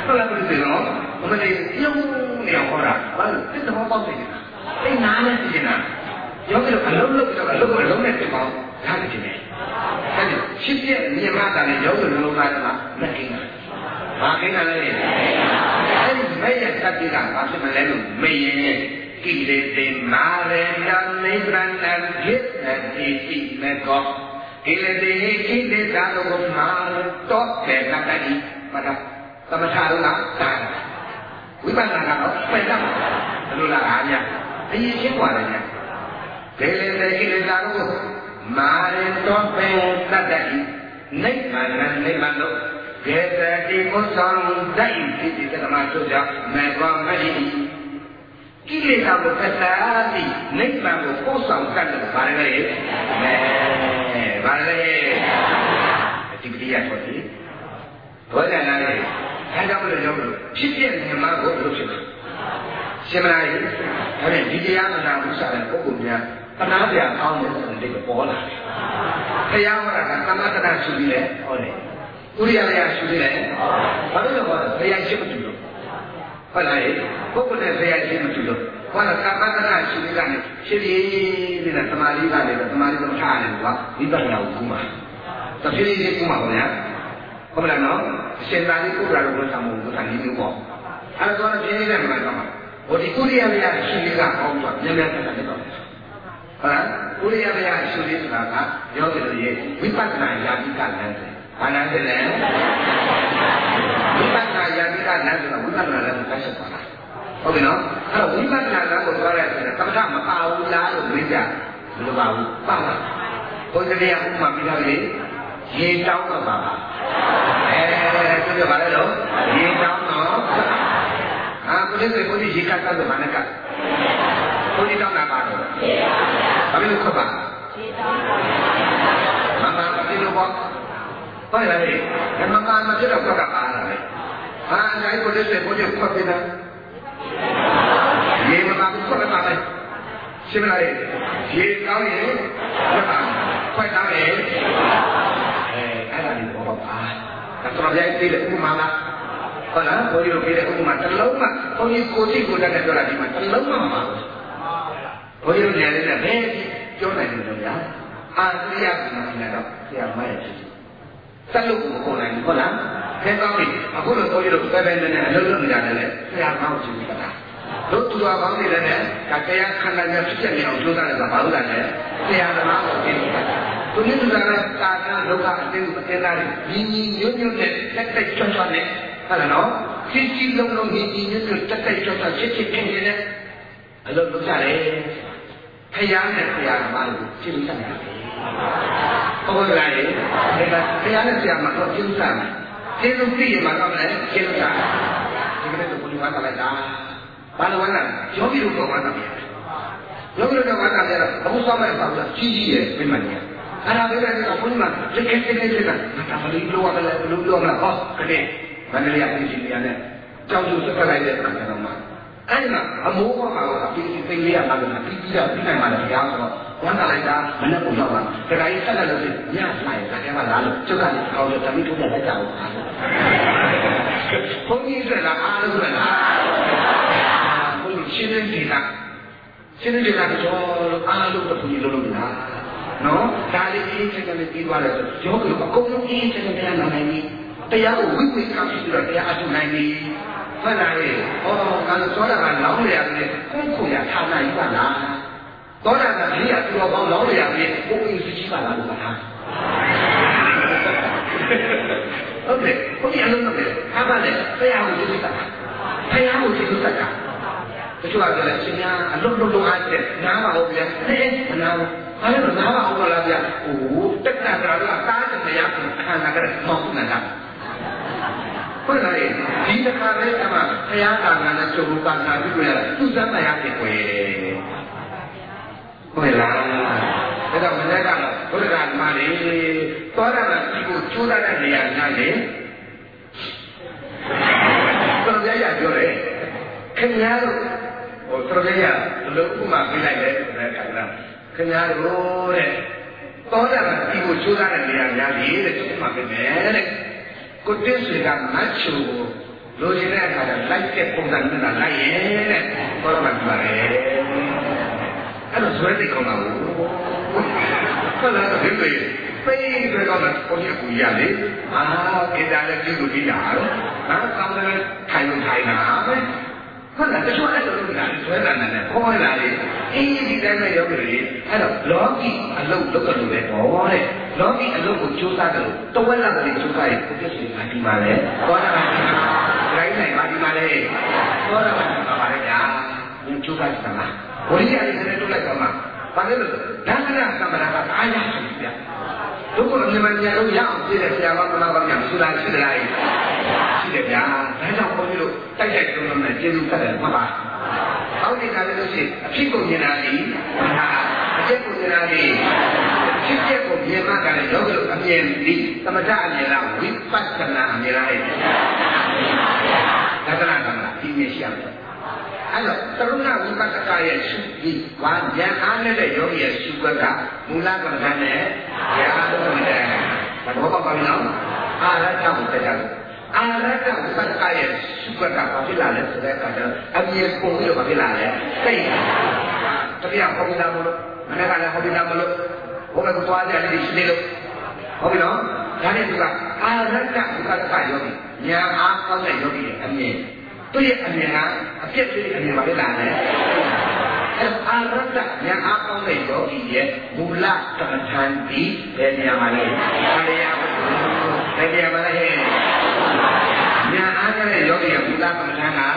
Speaker 1: ဟုတ်လားဘယ်လိုလဲနော်အမလေးပြုံးနေအောင်ဟောတာဘာလို့တစ်သဘောပေါက်နေလဲအဲ့နားနဲ့သိနေတာယောဂီတို့အလုံးလုံးတော့အလုံးအလုံးနဲ့ပြင်ပေါင်းထားနေတယ်အဲ့ဒီရှင်းပြမြန်မာတာနဲ့ယောဂီလုံးလုံးသားကမကိန်းတာဘာကိန်းတာလဲအဲ့ဒီမဲ့ရတတိကဘာဖြစ်မလဲလို့မေးရင်ကိလေသာမာရဏနိဗ္ဗာန်အဖြစ်နဲ့ဒီတိမဲ့ကောကိလေသာကိလေသာတို့မှာတော့တဲ့နတ္တိပါဒသမထလုံးလားဒါဝိပဿနာကတော့ပြန်တော့ဘယ်လိုလားအားများအရင်ရှင်းသွားတယ်ညာကိလေသာကိလေသာတို့မာရတော့ပဲနတ္တိနိဗ္ဗာန်နိဗ္ဗာန်တို့ကေတတိဘုသောဒိဋ္ဌိတိတမသုကြောင့်မေဘောမတိကိလေသာကိုပတ္တာတိနိဗ္ဗာန်ကိုပို့ဆောင်တတ်တယ်ဗါရလေအဲဗါရလေဒီပရိယတ်တော်ဒီဘောဓနာလေအဲကြောင့်မလို့ရောက်လို့ဖြစ်ပြနေမှာကိုလို့ဖြစ်တယ်ရှင်မလားဒါနဲ့ဒီတရားနာဥစ္စာတဲ့ပုဂ္ဂိုလ်များတနာပြအောင်းတဲ့ဆိုတဲ့ပေါ်လာတယ်ဘုရားဟောတာကသမထနာရှိပြီးလဲဟောတယ်ဥရိယရရှိပြီးလဲဘာလို့လဲဟောတယ်ဘုရားရှိမတူလို့ဟုတ်လားပုဂ္ဂိုလ်နဲ့ဘုရားရှိမတူလို့ဟောတာသမထနာရှိပြီးကနေရှိပြီးနေတဲ့သမာဓိကလည်းသမာဓိသမထရတယ်ကွာဝိပဿနာကိုကူးမှာတဖြည်းဖြည်းကူးမှာပေါ့ဗျာဟုတ်မလားနော်အရှင်သာရိပုတ္တရာတို့ဘုရားမို့ဘုရားကြီးမျိုးပေါ့အဲဒါဆိုတော့ပြင်းနေတဲ့မှာတော့ဟိုဒီကုရိယဗျာရှိလေးကဟောတော့မြန်မြန်တက်တယ်တော့ဟုတ်လားကုရိယဗျာရှိလေးဆိုတာကပြောကြလို့ရေဝိပဿနာယာတိကလမ်းတယ်ဘာလမ်းတယ်လဲဝိပဿနာယာတိကလမ်းဆိုတာဝိပဿနာလမ်းကိုတက်ဆက်သွားတာဟုတ်ပြီနော်အဲ့တော့ဝိပဿနာလမ်းကိုသွားရတဲ့ဆိုတော့သမထမပါဘူးလားလို့မေးကြဘယ်လိုပါဘူးပါပါဘုရားတရားဥပမာပြထားလေရေတောင်းတော့ပါပါအဲသူကဘာလဲတော့ရေတောင်းတော့အာကိုလေးကိုဒီရေကတ်တော့မနက်ကကိုဒီတောင်းတာပါတော့ဘာလို့ခပ်ပါရေတောင်းပါမမဘာလို့ပေါ့ဟုတ်လားလေမမမဖြစ်တော့ခပ်ပါလားလေဟာအဲ့ကိုလေးကိုဒီခပ်ပေးတာရေမမခပ်ပါလားရှင်းမလားရေကောင်းရင်ခပ်ပါခွက်တောင်းရင်အဲအဲ့ဒါလေးဘောပါဒါဆိုတော့ရိုက်သေးတယ်ဥပမာလားဟုတ်လားဘုန်းကြီးတို့ပြတဲ့ဥပမာတစ်လုံးမှဘုန်းကြီးကိုကြည့်ကိုတတ်တဲ့ပြောတာဒီမှာတစ်လုံးမှမပါဘူးဘုန်းကြီးတို့ညာလေးနဲ့ဘယ်ပြောနိုင်တယ်လို့များအာရိယကမှလည်းတော့ဆရာမရဲ့ဖြစ်ဆက်လို့ကိုခေါ်နိုင်ဟုတ်လားခဲကောင်းပြီအခုလိုဘုန်းကြီးတို့ပဲပဲနဲ့အလုံးလုံးနေရတယ်လေဆရာကောင်းချင်ပြီလားတို့သူတော်ကောင်းနေတယ်နဲ့ဒါတရားခန္ဓာနဲ့ဖြစ်နေအောင်ကြိုးစားတယ်ကဘာလို့လဲဆရာသမားကိုသိနေတာသူမြတ်စွာဘုရားတာကဒုက္ခအတင်းကိုတင်တာညီညီညွတ်ညွတ်နဲ့တက်တက်ချွတ်ချွတ်နဲ့ဟုတ်လားနော်စီစီလုံးလုံးညီညီညွတ်ညွတ်တက်တက်ချွတ်ချွတ်ချစ်ချစ်ခင်ခင်နဲ့အလုပ်လုပ်ကြတယ်ဖယားနဲ့ဖယားကမှလို့ကျေးဇူးဆက်ရတယ်ဟုတ်လားလေဒါကဖယားနဲ့ဆရာမတော့ကျေးဇူးဆက်တယ်ကျေးဇူးပြည့်မှာတော့လည်းကျေးဇူးဆက်ဒီကနေ့တော့ဘုရားကလည်းဒါဘာလို့ဝမ်းသာယောဂီတို့တော့ဝမ်းသာတယ်ယောဂီတို့တော့ဝမ်းသာတယ်အခုဆောင်းမဲ့ပါဘူးကြီးကြီးရဲ့ပြမနေအဲ့ဒါပဲကဘုရားလက်ခဲခဲလေးကဒါဘယ်လိုလုပ်ရလဲဘယ်လိုလုပ်မလဲဟောခဏမန္တလေးအပြင်ကြီးနေရတယ်ကြောက်ရွံ့စက်လိုက်တဲ့အခါကျတော့မှအဲ့ဒီမှာအမိုးပေါ်မှာအပြင်ကြီးသိလေးရမှာကပြီးပြီးတော့ပြီးနိုင်မှာလည်းကြားဆိုတော့ဝမ်းသာလိုက်တာမနဲ့ပုံတော့ပါဒါကြိုင်းဆက်လိုက်လို့ညဆိုင်ဒါကမှလာလို့ကျုပ်ကလည်းအော်တမီးထုတ်လိုက်ကြအောင်ဘုန်းကြီးကလည်းအားလုံးကလည်းဘုန်းကြီးရှင်းနေတယ်လားရှင်းနေတယ်လားကြောအားလုံးကဘုန်းကြီးလုံးလုံးလားနော်ဒါလေးအင်းချက်နဲ့ပြီးသွားတယ်ဆိုယောဂီအကုန်လုံးအင်းချက်နဲ့တရားနာနိုင်ပြီတရားကိုဝိဝိကဖြစ်ပြီးတော့တရားအထုနိုင်ပြီဟုတ်လားလေဟောကံစောတာကလောင်းရရတယ်ကိုယ်ကိုယ်ရထားနိုင်ပါလားသောတာကကြီးရသူတော်ကောင်းလောင်းရရတယ်ကိုယ်ကိုယ်စီကြီးပါလားလို့ထားဟုတ်တယ်ဘုရားလုံးတော့တယ်အားပါလေတရားကိုသိတာတရားကိုသိတာတချို့ကပြောလဲရှင်များအလုံးလုံးလုံးအားတဲ့နားပါဦးဗျာအဲနားပါအဲ့ဒါနားပါအောင်လားဗျာ။အိုးတက္ကရာကတားတဲ့မရဘူးခန္ဓာကလည်းမောင်းနေတာ။ဟုတ်လားဒီတစ်ခါလေးအမှဘုရားသာနာနဲ့ချုပ်ကနာပြီးတွေ့ရသူစမ်းတရားဖြစ်ွယ်။ဟုတ်လား။ဒါတော့မနေ့ကတော့ဘုရားကမှလေသောတာပန်ဒီကိုကျိုးတဲ့နေရာညာလေ။ဘုရားရပြောတယ်ခင်ဗျားတို့ဟိုတော်ရရဘလို့ဥမာပြလိုက်တယ်ဆိုတဲ့အခါကခင်ဗျားတို့တဲ့သောတာပန်ဒီကိုကျိုးတဲ့နေရာများလေတဲ့ဒီမှာပဲတဲ့ကိုတင်းဆွေကမတ်ချိုကိုလိုချင်တဲ့အခါကျလိုက်တဲ့ပုံစံနဲ့လိုက်ရဲတဲ့ဘောရမပြောတယ်အဲ့တော့ဇွဲသိကောင်းတာကိုဟုတ်လားဒီလိုပိန်တွေကတော့ကိုကြီးကူရလေအာကိတာလည်းပြုလို့ကြည့်တာတော့ငါကောင်းတယ်ထိုင်လို့ထိုင်တာပဲဟုတ်လားတချို့အဲ့လိုလုပ်တာဇွဲတန်တယ်ခေါ်လာလေအင်းဒီတိုင်းပဲရောက်ကြတယ်အဲ့တော့လောကီအလုပ်လုပ်ကြလို့ပဲဘောတဲ့လောကီအလုပ်ကိုကြိုးစားကြလို့တဝက်လောက်လည်းကြိုးစားရင်ကိုပြည့်စုံတာဒီမှာလေဘောတာကတိုင်းနိုင်ပါဒီမှာလေဘောတာကပါလေကြာဒီကြိုးစားကြမှာဘုရားရဲ့နဲ့တို့လိုက်ပါမှာဘာလဲလို့ဒါကနာသမဏကအားရရှိပြတို့ကမြန်မာပြည်လုံးရအောင်ပြည့်တဲ့ဆရာမကမကမြန်ဆူလာရှိတယ်လားရှိတယ်ဗျာဒါကြောင့်ဘုန်းကြီးတို့တိုက်တိုက်တုံးတုံးနဲ့ကျေးဇူးတက်တယ်မှတ်ပါအောက်ဒီကလည်းလို့ရှိရင်အဖြစ်ကိုမြင်တာဒီအဖြစ်ကိုမြင်တာဒီဖြစ်ဖြစ်ကိုမြင်မှကလည်းရောဂလို့အမြင်ဒီသမထအမြင်လားဝိပဿနာအမြင်လားဒါကနာကဒီမြင်ရှိရတယ်အဲ့တော့သရုဏဝိပဿနာရဲ့ရှုပြီးဝါဉာဏ်အားနဲ့ယောဂီရဲ့ရှုွက်ကမူလကမ္မဋ္ဌာန်းနဲ့ဉာဏ်တော်နဲ့ဘာလို့ပါပါမလို့အာရတ္တကိုတရားအာရတ္တဝိပဿနာရဲ့ရှုွက်ကဘာဖြစ်လာလဲဆိုတဲ့အခါကျတော့အမြင်ပုံပြီးတော့ဘာဖြစ်လာလဲစိတ်တရားဟောပြီးသားမလို့မနေ့ကလည်းဟောပြီးသားမလို့ဘုရားကသွားကြတယ်ရှိတယ်လို့ဟုတ်ပြီနော်ဒါနဲ့သူကအာရတ္တဝိပဿနာယောဂီဉာဏ်အားကောင်းတဲ့ယောဂီရဲ့အမြင်သူရဲ့အမြင်ကအပြည့်စုံအမြင်ပါလေလားလေအဲအာရတ္တဉာဏ်အားကောင်းတဲ့ယောဂီရဲ့မူလကမ္မဋ္ဌာန်းဒီဘယ်နေရာမှာလဲဘယ်နေရာမှာဘယ်နေရာမှာလဲဉာဏ်အားကောင်းတဲ့ယောဂီရဲ့မူလကမ္မဋ္ဌာန်းကဉာဏ်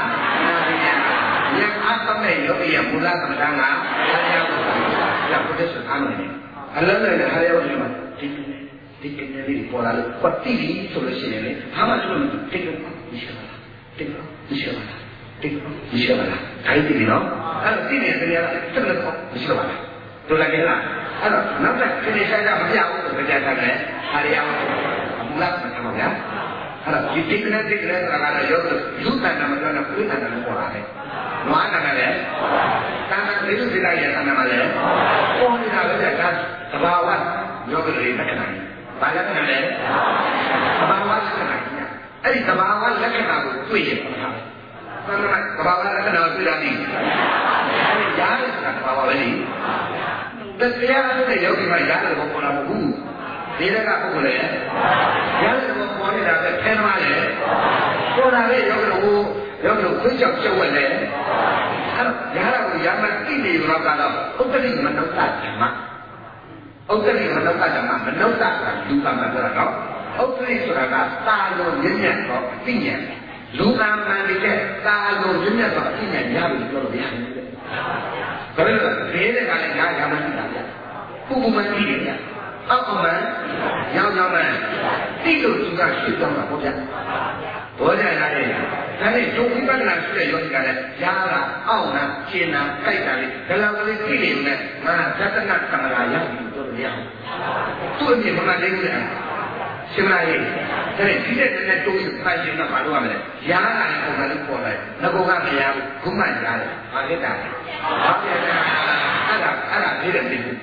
Speaker 1: အားကောင်းတဲ့ယောဂီရဲ့မူလကမ္မဋ္ဌာန်းကတရားကိုရဖို့တဲ့ဆိုအားနေတယ်အလုံးနဲ့ဟာရောဒီမှာဒီဒီကနေလေးပေါ်လာလို့ပတ်တိဆိုလို့ရှိရင်လေဘာမှဆိုလို့တိတ်မရှိဘူးတိတ်မရှိပါလားတိတ်မရှိပါလားဒါကြည့်ပြီနော်အဲ့တော့တိနေတရားတက်လို့မရှိပါလားတို့လည်းကြလားအဲ့တော့နောက်တစ်ခါဒီဆိုင်ကမပြဘူးဆိုကြတာလေဟာရအောင်မူလကမှတ်ပါဗျာအဲ့တော့ဒီတိတ်နဲ့တိတ်နဲ့ဆိုတာကတော့ရောလူတန်တာမပြောတော့ပုတ္တန်တာလို့ခေါ်တာလေနွားနာကလည်းတန်တာလေးလူစိတ်ရဲ့တန်တာမလဲပေါ်နေတာပဲဒါသဘာဝယောဂလေးလက္ခဏာဘာလက္ခဏာလဲသဘာဝလက္ခဏာအဲ့ဒီသဘာဝလက္ခဏာကိုတွေ့ရင်ဟုတ်လားသဘာဝလက္ခဏာကိုတွေ့တာနည်းအဲ့ဒီရားရဆိုတာသဘာဝပဲလေတရားတဲ့ယောဂီမှရားတယ်ဘောပေါ်လာမဟုတ်ဘူးဒီလက်ကပုဂ္ဂိုလ်လေရားတယ်ဘောပေါ်နေတာပဲဖဲသမားလေပေါ်လာတဲ့ယောဂီကိုယောဂီကိုခွင့်ကြောက်ရှုပ်ဝဲလေအဲ့တော့ရားတာကိုရားမသိနေတော့ကတော့ဥပ္ပတိမနုဿဓမ္မဥပ္ပတိမနုဿဓမ္မမနုဿဆိုတာလူကမှပြောတာနော်ဥပ္ပရိဆိုတာကသာလို့ရင်းမြတ်တော့အသိဉာဏ်လူကမှန်တဲ့သာလို့ရင်းမြတ်တော့အသိဉာဏ်ရပြီပြောလို့ရတယ်တဲ့။ဒါပေမဲ့ဘေးတဲ့ကလည်းညာညာမှသိတာဗျ။ပုဂ္ဂိုလ်မှသိတယ်ဗျ။အောက်မှရောင်ရောင်မှသိလို့သူကရှိသွားမှာပေါ့ဗျ။ဘောကြလာတယ်။ဒါနဲ့ဒုဝိပဿနာရှိတဲ့ယောဂီကလည်းညာကအောက်နာရှင်းနာကြိုက်တာလေဒါလောက်လေးသိနေတယ်ငါသတ္တနာကံလာရပြီပြောလို့ရတယ်။သူ့အမြင်မှမသိဘူးလေ။ရှင်မလားဟဲ့ဒါနဲ့ဒီတဲ့နဲ့တိုးပြီးဖိုင်ရှင်ကမလုပ်ရမယ်ရားလာရင်ပုံစံလေးပေါ်လာတယ်ငကောကမရဘူးခုမှရားတယ်ဘာဖြစ်တာဘာဖြစ်တာအဲ့ဒါအဲ့ဒါလေးတဲ့သိဘူး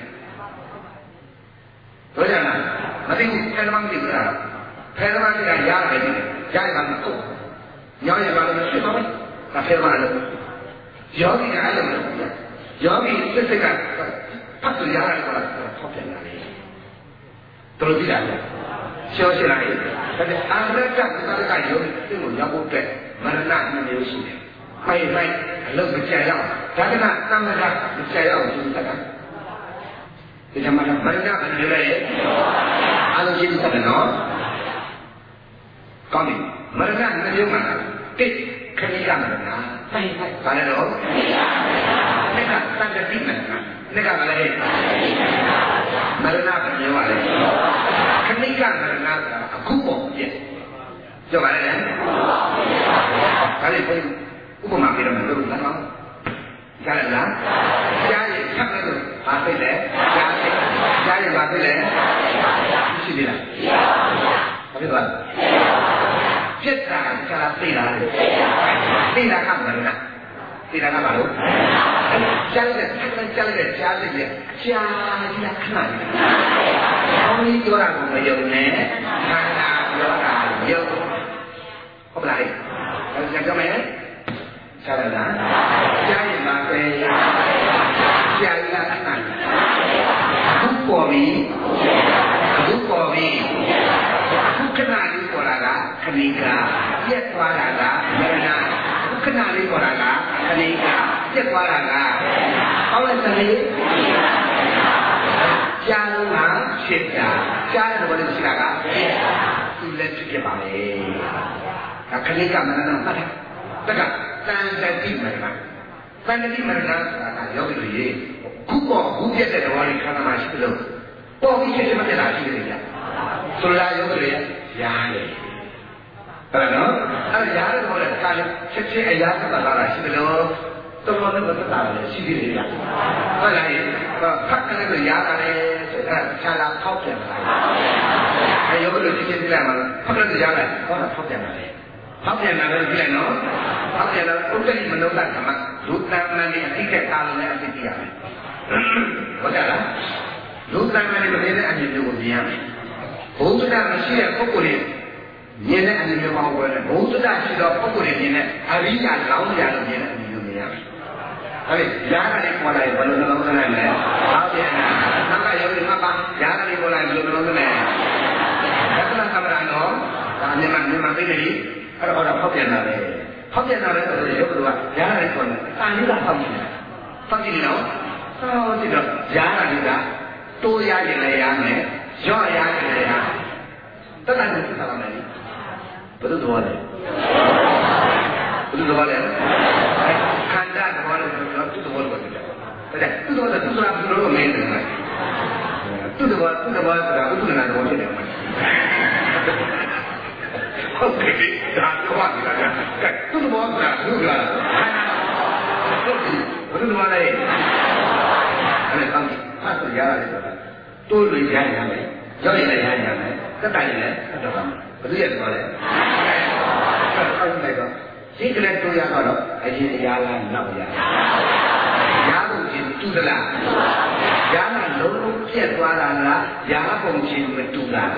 Speaker 1: တို့ရလားမသိဘူးဖယ်သမားမသိဘူးလားဖယ်သမားကရားတယ်သိတယ်ရားရမှာမဟုတ်ညောင်းရပါလို့ရှိပါမယ်ဒါဖယ်သမားလို့ယောဂီကအဲ့လိုမလုပ်ဘူးယောဂီစစ်စစ်ကဖတ်လို့ရားတယ်ဆိုတာထောက်ပြန်လာတယ်တို့ကြည့်ရတယ်ရှောရှိလိုက်တယ်ဒါပေမဲ့အာရတ္တသတ္တကယောဂီသူ့ကိုရောက်ဖို့အတွက်မရဏနှစ်မျိုးရှိတယ်။ဖိုင်ဖိုင်အလုပ်မကြရအောင်ဒါကနာသမ္မာဒမကြရအောင်သူတတ်တာ။ဒီမှာမရဏဘယ်လိုလဲအားလုံးရှင်းတယ်နော်။ကောင်းပြီမရဏနှစ်မျိုးမှာတိတ်ခဏကမရဏဖိုင်ဖိုင်ဘာလဲတော့နိကသံတတိမရဏနိကဘာလဲမရဏဘယ်လိုပါလဲခဏိကမရဏဆိုတာအခုပေါ့ပြည့်ပြောပါလေဒါလေးဘယ်ဥပမာပြရမယ်လို့လားနော်ကြားရလားကြားရင်ဆက်လို့ဘာဖြစ်လဲကြားရင်ကြားရင်ဘာဖြစ်လဲရှိသေးလားဘာဖြစ်သွားလဲဖြစ်တာကလားသိလားသိတာကမရဏသိတာကဘာလို့ကြားလိုက်တဲ့ကြားလိုက်တဲ့ကြားလိုက်တဲ့ကြားကြီးလားခဏလေးဘုန်းကြီးပြောတာကိုမယုံနဲ့ခန္ဓာပြောတာယုံဟုတ်လားဒါ Saya kami, cara dah, saya makai, saya lakukan, bukomi, bukomi, bukanlah koraga, kenika, dia koraga, mana, bukanlah koraga, kenika, dia koraga, awak sendiri. Jangan cerita, jangan boleh cerita. Sulit sikit balik. Nak kenikah mana nak ada? Takkan tanda di mana? Tanda di mana? Ada jauh lebih. Kuko, kuko ada orang yang kana masih belum. Kau bisa cuma terasi dia. Sulah jauh lebih. Jangan. Kalau ada jangan boleh kalau sesi ayat kita terasi belum. Tolong ni betul tak ada sih dia. Kalau ini, kalau kan itu ya ada cara kau yang lain. Ayo kalau sih dia mana, kalau itu ya ada, kalau kau yang lain. Kau yang lain dia no, kau yang lain untuk ini menolak sama, lupa nanti tiket kalau nanti dia. Betul lah. Lupa nanti bagaimana anda juga dia. Betul tak mesti aku boleh. Ni nak anda juga mahu boleh. Betul tak sih aku boleh ni nak. Hari yang lalu yang ni nak ni juga dia. Tapi jangan dimulai belum belum selesai. Apa yang nak yang ini apa? Jangan dimulai belum belum selesai. Jangan sampai anu, ni mana ni mana ini? Ada orang kau yang nak. Kau yang nak itu dia berdua. Jangan dimulai. Tanya lah kau ni. Kau ni no? Kau tidak. Jangan juga. Tu yang ini yang ni, jauh yang ini yang. Tenang tu sama ni. Betul dua ni. Betul dua ni. Kanda dua ni. Tu tu boleh betul. Tidak, tu tu tu tu apa tu tu main dengan. Tu tu tu tu apa tu tu dengan dua ni. Okey, dah tu apa kita? Tu tu apa tu tu lah. Betul dua ni. Ada kami, apa jalan itu? Tu lu jalan ni, jalan ni jalan ni. Kata ni, kata kami. Betul ya dua ni. Kau ni kau. Jika tu yang kalau, aje jalan nak jalan. Jalan itu tu lah. Jalan lalu dia tuaran lah. Jalan pun cint betul lah.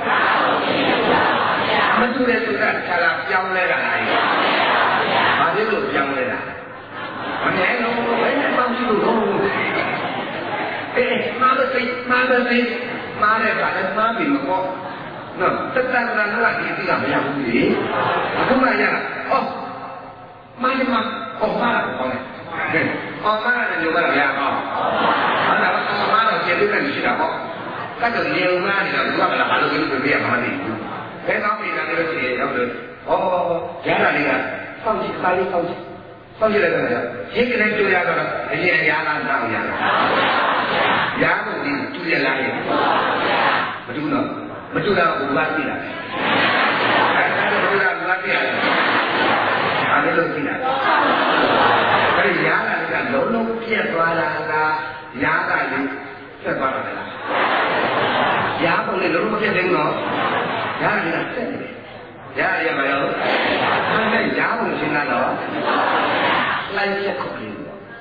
Speaker 1: Betul itu kan cara yang lera. Ada tu yang lera. Mana yang lu, mana bang situ lu. Eh, mana sih, mana sih, mana pada mana bimbo. No, tentang orang lagi tidak banyak budi. Aku banyak. Oh. Mana mak, oh mana kau ni? Oh mana ni juga ya kau. Mana oh mana jadi kan di sini kau. Kan tu dia mana ni juga kalau kalau itu berbeza mana ni. Saya tahu ni kan dia sih, tahu. Oh, jangan ni kan. Kau sih kali kau sih. Kau sih lagi ada. Jika ni tu ya kalau, ini yang jangan tahu ya. Ya tu di tu dia lain. Betul tak? Betul tak ubat tidak? Betul tak ubat tidak? Ada lagi tidak? Kalau jangan kan, lalu dia tuaran lah, jangan ni, sebarang lah. Jangan boleh lalu macam ni no, jangan tidak sendiri. Jangan dia malu, anda jangan mungkin no, lain sekok ni.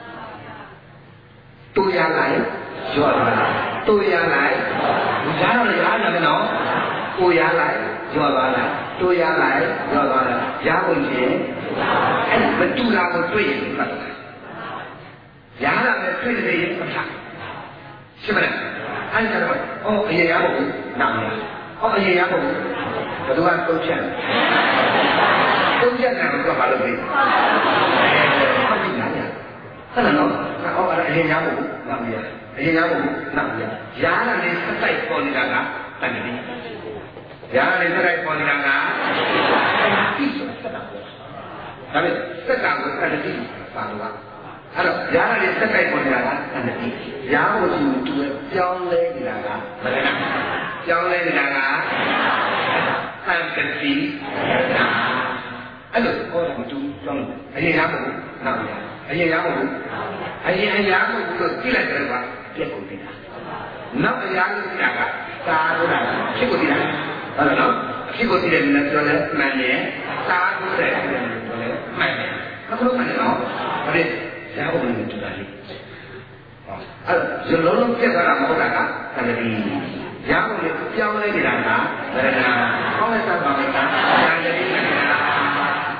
Speaker 1: Tu yang lain, jual mana? Tu yang lain, jangan jangan ada no, tu yang lain, jual mana? Tu yang lain, jual mana? Jangan mungkin. Eh, betul lah betul ya. Jangan betul dia betul. Sebenarnya, anda kata, oh iya ya bu, namanya, oh iya ya bu, kedua kuncian, kuncian yang kedua kalau ni, apa tinggalnya? Kenapa? Oh ada iya ya bu, namanya, iya ya bu, namanya. Jangan ni setai pun jangan, tadi ni. Jangan ni setai pun jangan, itu setai. Tapi sekarang ada di sana. Kalau jangan dia sekai pun jangan ada di. Yang mesti tu jauh lagi jangan. Mana? Jauh lagi jangan. Kan kecil. Aduh, orang tu jauh. Ayah yang apa? Namanya. Ayah yang apa? Ayah yang apa? Betul tidak terlepas. Dia pun tidak. Nak yang tidak. Tahu dah. Siapa tidak? Kalau nak, siapa tidak minat jual mana? Tahu dah. Mana? Aku mana no? Ada siapa pun itu tadi. Ada jelolong kita orang mau kata ada di yang yang lagi di sana. Mereka kalau saya bangsa yang jadi mana?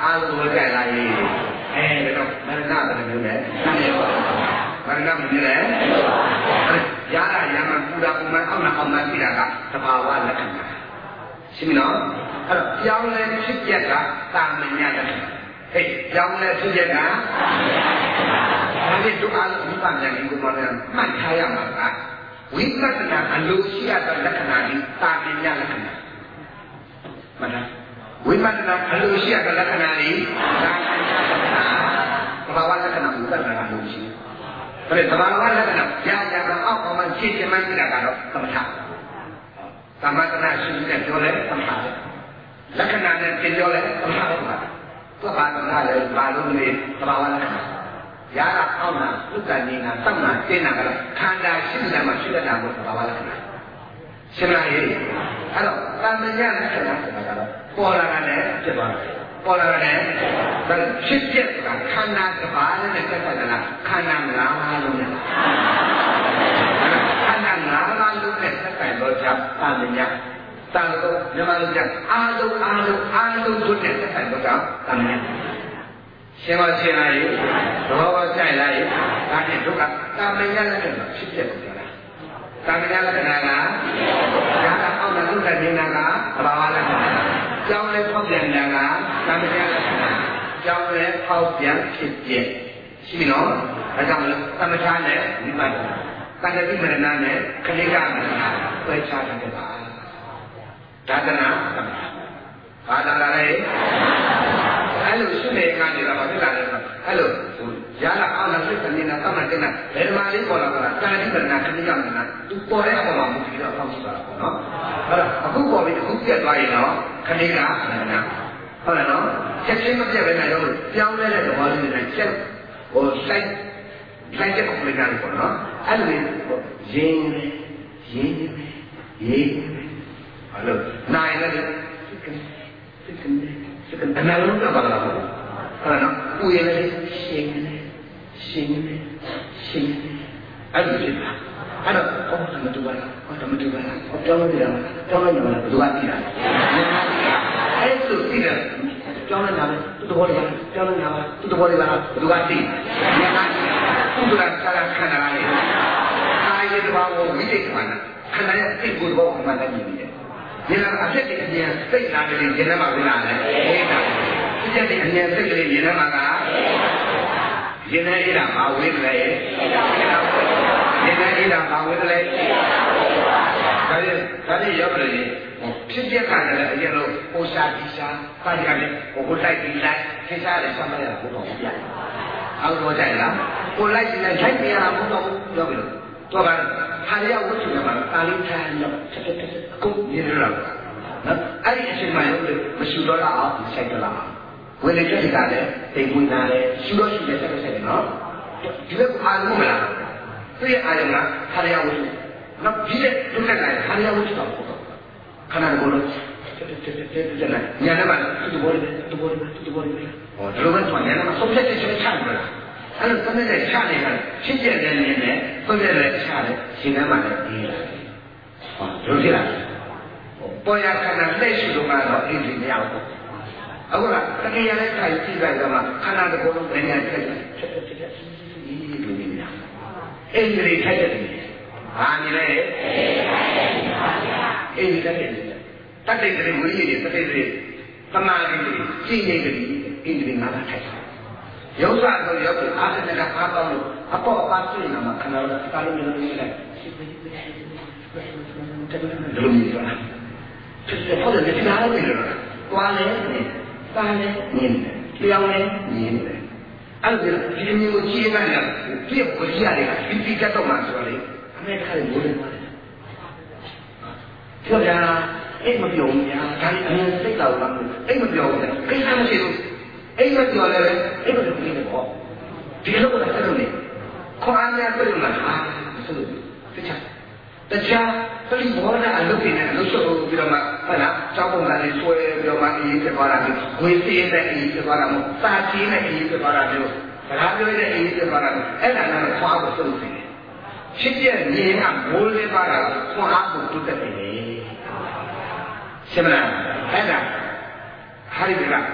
Speaker 1: အားလုံးကိုကြိုက်လာရင်အဲဒါတော့မရဏတယ်မျိုးနဲ့နားရပါမရဏမင်းလည်းရတာရမှာပူတာပူမှအောက်နာအောက်နာပြတာကသဘာဝလက္ခဏာရှင်းနော်အဲ့တော့ကြောင်းလဲဖြစ်ပြက်ကတာမညာလက္ခဏာဟဲ့ကြောင်းလဲဖြစ်ပြက်ကဒါနဲ့တို့အားလုံးဝိပဿနာကိုမှလည်းမှတ်ထားရမှာကဝိပဿနာအလိုရှိရတဲ့လက္ခဏာဒီတာမညာလက္ခဏာမှန်လားဝိပဿနာအလိုရှိရတဲ့လက္ခဏာဒီတာမညာလက္ခဏာသဘာဝလက္ခဏာဝိပဿနာအလိုရှိဘယ်သဘာဝလက္ခဏာကြာကြာကအောက်အောင်မှရှင်းရှင်းမှသိတာကတော့သမထသမထနာရှိတဲ့ပြောလဲသမထလက္ခဏာနဲ့ပြောလဲသမထပါသဘာဝနာလည်းဘာလို့လဲသဘာဝလက္ခဏာရတာအောက်နာဥက္ကဏိနာတောက်နာကျင်းနာကတော့ခန္ဓာရှိတဲ့မှာရှိတဲ့တာကိုသဘာဝလက္ခဏာရှင်းလားဟဲ့အဲ့တော့သမညာလက္ခဏာဆိုတာကတော့ပေါ်လာတယ်ဖြစ်သွားတယ်ပေါ်လာတယ်ဒါဖြစ်ပြတာခန္ဓာတစ်ပါးနဲ့ဆက်ဆက်တာခန္ဓာငါးပါးလုံးနဲ့ခန္ဓာငါးပါးလုံးနဲ့ဆက်ဆက်တော့ကြောင့်သမညာတာလို့မြန်မာလိုကြအာလုံးအာလုံးအာလုံးတို့နဲ့ဆက်ဆက်တော့ကြောင့်သမညာရှင်းပါရှင်းလားရေဘောဘောကြိုက်လားရေဒါနဲ့ဒုက္ခသမညာလက္ခဏာဖြစ်ပြတယ်လားသမညာလက္ခဏာကဒါကအောက်နာလုတဲ့နေနာကသဘာဝလက္ခဏာကြောင်းလဲဖောက်ပြန်တာကသမညာလက္ခဏာကြောင်းလဲဖောက်ပြန်ဖြစ်ပြရှိနော်ဒါကြောင့်သမထနဲ့ဝိပဿနာတန်တိမရဏနဲ့ခဏိကမရဏဆွဲချတယ်ပါဒါကနာသမထဘာသာလဲအဲ့လိုရှိနေကနေတော့ဖြစ်လာတယ်အဲ့လိုရလာအောင်လို့စိတ်ကနေနာတမတင်တာဘယ်မှာလေးပေါ်လာတာတန်တိမရဏခဏိကမရဏသူပေါ်တဲ့အပေါ်မှာမူပြီးတော့ဖောက်ကြည့်ပါတော့နော်အဲ့တော့အခုပေါ်ပြီးအခုပြတ်သွားရင်တော့ခဏိကမရဏဟုတ်လားနော်ချက်ချင်းမပြတ်ပဲနဲ့တော့ပြောင်းလဲတဲ့သဘောလေးနဲ့ချက်ဟိုစိုက်စိုက်တဲ့ပုံလေးကလည်းပေါ့နော်အဲ့လိုရင်းရင်းရင်းအဲ့လိုနိုင်လည်းစိတ်ကနေစိတ်ကနေစိတ်ကနေအနာလုံးတော့ပါလားဟုတ်လားနော်ပူရလည်းရှင်းနေရှင်းနေရှင်းနေအဲ့လိုဖြစ်တာအဲ့တော့ဟောသမတူပါလားဟောသမတူပါလားဟောကြောင်းလို့ပြောတာကြောင်းလို့ပြောတာဘယ်သူကသိတာအဲ့လိုသိတယ်ကြောင်းနေတာပဲသူ့တော်တွေပါကြောင်းနေတာပါသူ့တော်တွေပါဘယ်သူကသိညနာသူ့တော်ကစားခန္ဓာလေးအားရတဲ့ဘာကိုဝိသိက္ခာနာခန္ဓာရဲ့စိတ်ကိုဘောမှန်တယ်မြင်တယ်ညနာအဖြစ်တဲ့အမြင်စိတ်လာတယ်ညနာမှာဝင်လာတယ်အေးတာစိတ်တဲ့အမြင်စိတ်ကလေးညနာမှာကညနေအေးတာဘာဝေးတယ်ညနေအေးတာဘာဝေးတယ်ဒါနဲ့ဒါနဲ့ရောက်တယ်ဖြစ်ပြခါတယ်အရင်တော့ဟိုရှာဒီရှာပါကြတယ်ဟိုလိုက်ဒီလိုက်ခင်းစားတယ်ဆက်မရဘူးတော့ပြအောက်တော့ကြိုက်လားကိုလိုက်ဒီလိုက်ထိုက်ပြရမှာမဟုတ်ဘူးပြောပြီလို့တော့ကဟာရဝတ်ချင်မှာတာလေးထိုင်တော့ချက်ချက်ချက်ကိုရရတော့နော်အဲ့ဒီအချိန်မှရုပ်လို့မရှိတော့လားအောင်ဆိုင်တော့လားဝင်လေချက်တကလည်းတိမ်ဝင်လာတယ်ရှူတော့ရှူတယ်ဆက်ဆက်တယ်နော်ဒီလိုအားလုံးမလားသူ့ရဲ့အာရုံကဟာရဝတ်နော်ဒီလေဒုက္ခကဟာရဝတ်တော့ခဏကိုလို့ညာနဲ့မှသူ့ဘောလေးသူ့ဘောလေးသူ့ဘောလေးဟောဒီလိုပဲဆိုညာနဲ့မှဆုံးဖြတ်ချက်ချလိုက်တာအဲ့လိုသမက်နဲ့ချနေတာဖြစ်ပြတဲ့နေနဲ့ဆုံးဖြတ်တဲ့ချတယ်ရှင်ထဲမှာလည်းပြီးလာတယ်ဟောတို့ဖြစ်လာပေါ်ရခဏလက်ရှိတော့ကတော့အင်းဒီမရဘူးအခုကတကယ်ရတဲ့ခိုင်ကြည့်လိုက်တော့မှခဏတကူလုံးနည်းနည်းထက်ချက်ချက်ချက်ချက်ဒီလိုနေရအင်းဒီထိုက်တယ်ဟာနေလေအင်းဒီထိုက်တယ်တတ်တဲ့ကလေးဝိရိယတွေတတ်တဲ့ကလေးသမာဓိတွေကြည်နေတယ်အင်းဒီငါးပါးထိုက်တယ်ယောဂဆိုယောဂအားနဲ့ကအားကောင်းလို့အပေါ်အပါသိနေမှာခဏတော့တာလို့မျိုးလေးလိုက်ဒီလိုမျိုးလားဟုတ်တယ်ဒီလားလေတွားလဲတားလဲမြင်တယ်ပြောင်းလဲမြင်တယ်အဲ့ဒီဒီမျိုးကိုကြည့်နေတယ်ပြည့်ကိုကြည့်ရတယ်ဒီဒီကြတော့မှဆိုတော့လေအမေတခါလေးမိုးတယ်ပါတယ်ပြောကြအိမ်မပြောဘူးညာဒါလည်းအရင်စိတ်တော်ကအိမ်မပြောဘူးကိစ္စမရှိဘူးအိမ်မပြောလည်းအိမ်မပြောဘူးလေပေါ့ဒီလိုကလည်းဆက်လို့နေခေါင်းအားများပြလို့လားဟာဆိုလို့တခြားတခြားပရိဘောဓအလုပ်တွေနဲ့အလုပ်ချုပ်ပြီးတော့မှဟုတ်လားကြောက်ပုံကလည်းဆွဲပြီးတော့မှအေးဖြစ်သွားတာမျိုးငွေသေးတဲ့အေးဖြစ်သွားတာမျိုးစာကြီးနဲ့အေးဖြစ်သွားတာမျိုးစကားပြောတဲ့အေးဖြစ်သွားတာမျိုးအဲ့ဒါနဲ့ခွာဖို့ဆုံးနေတယ်ဖြစ်ပြမြင်ကမိုးလေးပါတာခွာဖို့တုတ်တက်နေတယ်ရှင်းမလားအဲ့ဒါဟာဒီက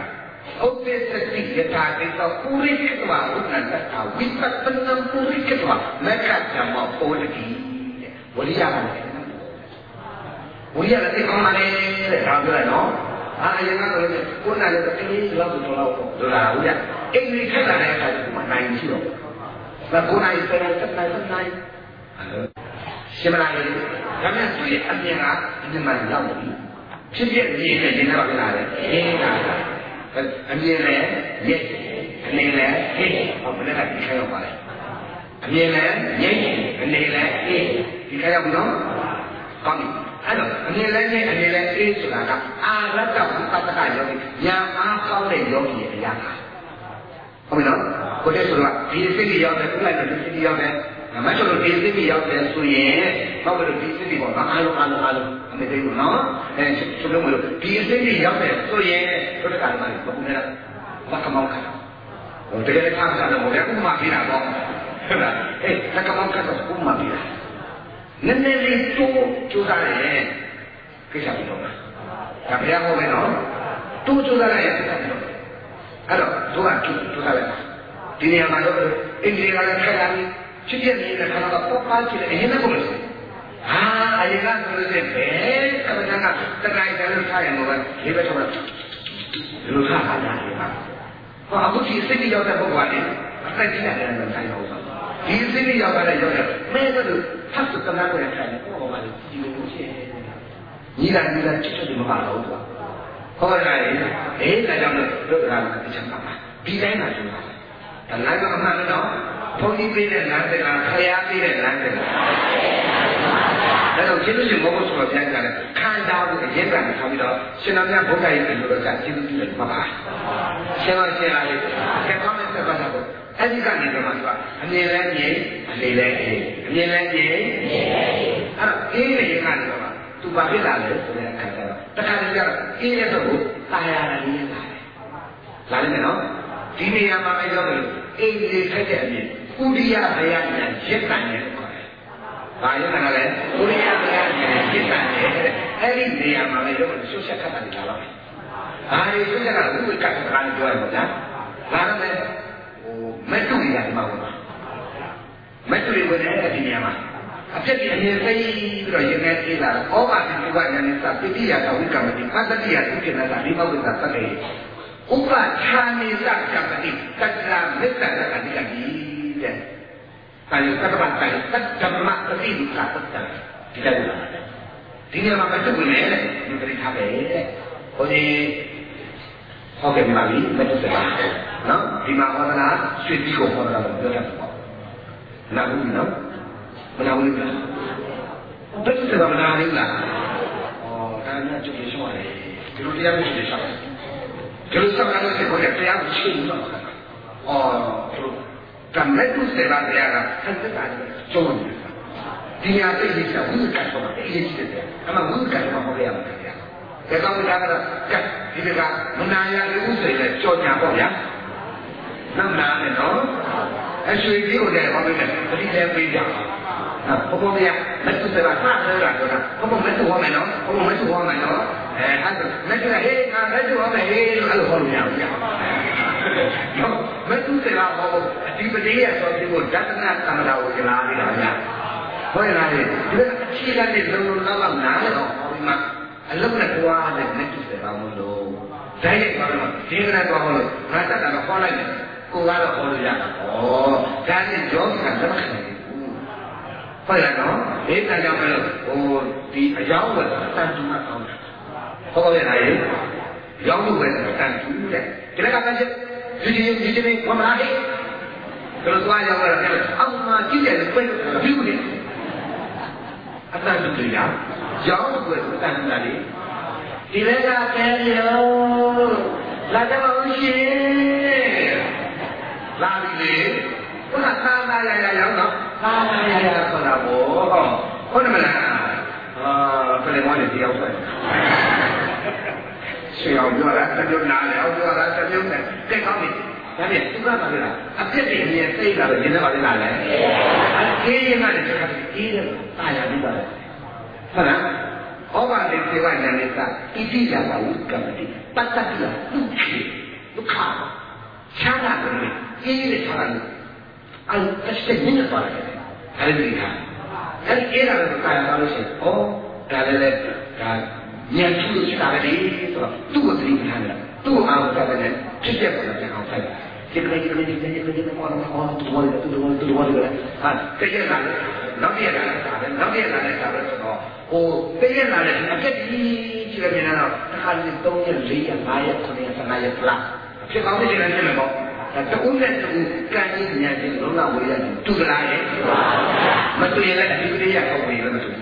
Speaker 1: Obesity yata kita puri ketwa unan kata wipatana puri ketwa mereka sama politi waliya kan waliya nanti kemana ramai no ah yang apa ni pun ada ini lalu lalu lalu ya ini kan ada yang saya mana ini sih lah pun ada yang saya kenal kenal sebenarnya kami sudah ada yang ini mana lalu sih dia ni ni apa ni ini anh em này nhé anh này là hê không phải là cái khai không phải anh em này nhé anh này là hê cái khai không nó còn anh rồi anh em là nhé anh này là hê số là cả a rất là cũng tất cả những cái nhà a không để giống gì để nhà không biết nó có thể số là cái gì gì giống này cũng là cái gì gì giống này mà cho nó cái gì gì giống này số nhé bao giờ cái gì gì bọn nó alo alo alo mình thấy nó cho nó một cái gì giống này số nhé có thể cả mà không biết là nó cầm máu cả rồi cái này tham gia là một cái cũng mà bị nào đó là ê nó cầm máu cả rồi cũng mà bị nào nên nên đi tu tu ra này cái sao bị đâu cả bây giờ không phải nó tu tu ra này cái sao bị đâu cái đó tu là tu tu ra này thì này mà nó anh đi ra cái cái này chuyện gì này là nó có bao nhiêu là nó cũng ah ayah kan tulisnya eh kebetulan terkait dengan saya bukan dia betul betul lupa ada ya kok aku di sini jauh dari bawah ini saya tidak ada yang saya tahu di sini jauh dari jauh mereka tu tak suka nak yang saya oh mana di mana ni lah ni lah cuma di mana tahu tu kau ada eh dah jangan tu orang macam apa di mana tu dan lain macam mana tu Poni pilih nanti lah, saya pilih nanti lah. Lalu kita semua pun sudah biasa. Kan dah bukan jelas kami dah. Sebenarnya bukan itu sudah saya cium cium apa. Sebenarnya saya, saya kami sebab apa? Tadi kan itu masalah. Ini lagi, ini lagi, ini lagi. Ah, ini kan itu apa? Tu bagi lalu sudah kata. Tekan dia, ini tu saya ini lah. Lalu mana? Ini yang mana itu? Ini saja ni. Kuliah bayarnya jetanya. Bayar mana le? Kuliah bayarnya jetanya. Hari ni yang mana itu susah kata di dalam. Hari susah kalau tu ikat sekarang jual macam. Lalu le, oh, metu dia mau. Metu dia boleh ada di mana? Apa dia ni saya royak ni lah. Orang itu buat yang ni dia tahu kamu di mana dia tu kena tadi mau kita pakai. Ubat kami tak dapat di dalam kita dapat dikaji. Kalau kata bantai, tak mak tapi bukan tak tidak ada. Ini memang betul benar diberi kabar. Oleh Hogan Mali betul sebab, no, di mana orang suci kau orang betul tak. Nahu no, menahu ni. Betul sebab menahu ni lah. Oh, kerana jadi semua ni. Kalau dia mesti disahkan. Kalau sekarang ni boleh dia mesti disahkan. Oh, dan itu sebab dia kan tidak cuma dia itu bisa bukan cuma ini saja. Karena bukan cuma orang yang dia. Kalau kita kata kan kita menanya itu saja contohnya apa ya? Namanya no, esok itu dia apa ni? Jadi dia beda. Nah, pokoknya itu sebab apa dia kata? Pokoknya itu orang no, pokoknya itu orang no. Eh, ada, mereka hei, ada itu orang hei, ada orang yang dia. No, mereka sebab apa? Tiba dia suatu pun jangan sama tahu jalan di dalamnya. Boleh lagi. Kita kecilan ni belum dalam nama no. Mak, Allah nak kuat dan mereka sebab mulu. Saya kalau dia nak kuat mulu, kata tak kuat lagi. Kuat lah mulu ya. Oh, jadi jom kan sama sekali. Boleh no? Ini tak jangan oh di jauh tak cuma tahu. Boleh lagi. Jauh tak cuma. Kita kata je. Jadi jadi ni kau lagi. Kalau tuan yang berkata, Allah kita lepas itu ni, apa itu dia? Jauh bertanya tadi. Tidak ada dia, lada manusia, lari ni, bukan sana ya ya ya, sana ya ya sana boh, kau ni mana? Ah, pelengwan dia apa? Siapa jual? Siapa nak? Siapa jual? Siapa jual? Kau ni. Jadi, itu apa dia? Apa dia ni? Saya dah jenis apa dia nak? Apa yang ada cakap ini? Saya ni dah. Mana? Orang yang sewa yang ni tak, itu yang tahu kami. Patah dia, luki. ဒုက္ခချမ်းသာတယ်အေးတဲ့ချမ်းသာတယ်အဲ့အစတဲ့နည်းနဲ့ပါလိုက်တယ်အဲ့ဒီကအဲ့ဒီအဲ့ဒါကိုကာယသွားလို့ရှိရင်ဩဒါလည်းလေဒါဉာဏ်ရှိလို့ရှိတာပဲလေဆိုတော့သူ့ကိုသိထားတယ်သူ့အားကိုသာတယ်ဖြစ်တဲ့ပုံစံနဲ့အောင်ဆိုင်ဒီကနေ့ဒီကနေ့ဒီကနေ့ဒီကနေ့ပေါ်တော့အော်သူ့ဘောလေးသူ့ဘောလေးသူ့ဘောလေးဟာတကယ်ကလည်းနောက်ပြရတာလည်းဒါပဲနောက်ပြရတာလည်းဒါပဲဆိုတော့ဟိုတကယ်ကလည်းအပြက်ကြီးကြီးလည်းမြင်တော့တစ်ခါလေးသုံးရက်လေးရက်ငါးရက်ခုနှစ်ရက်ဆယ်ရက်ဖလားဖြစ်ကောင်းတဲ့ချိန်နဲ့ပြင်မယ်ပေါ့တူနဲ့တူကံကြီးဉာဏ်ကြီးလုံးဝဝေးရတယ်တူကြလားရဲ့မတူရင်လည်းအဒီကလေးရကောင်းပြီလည်းမတူ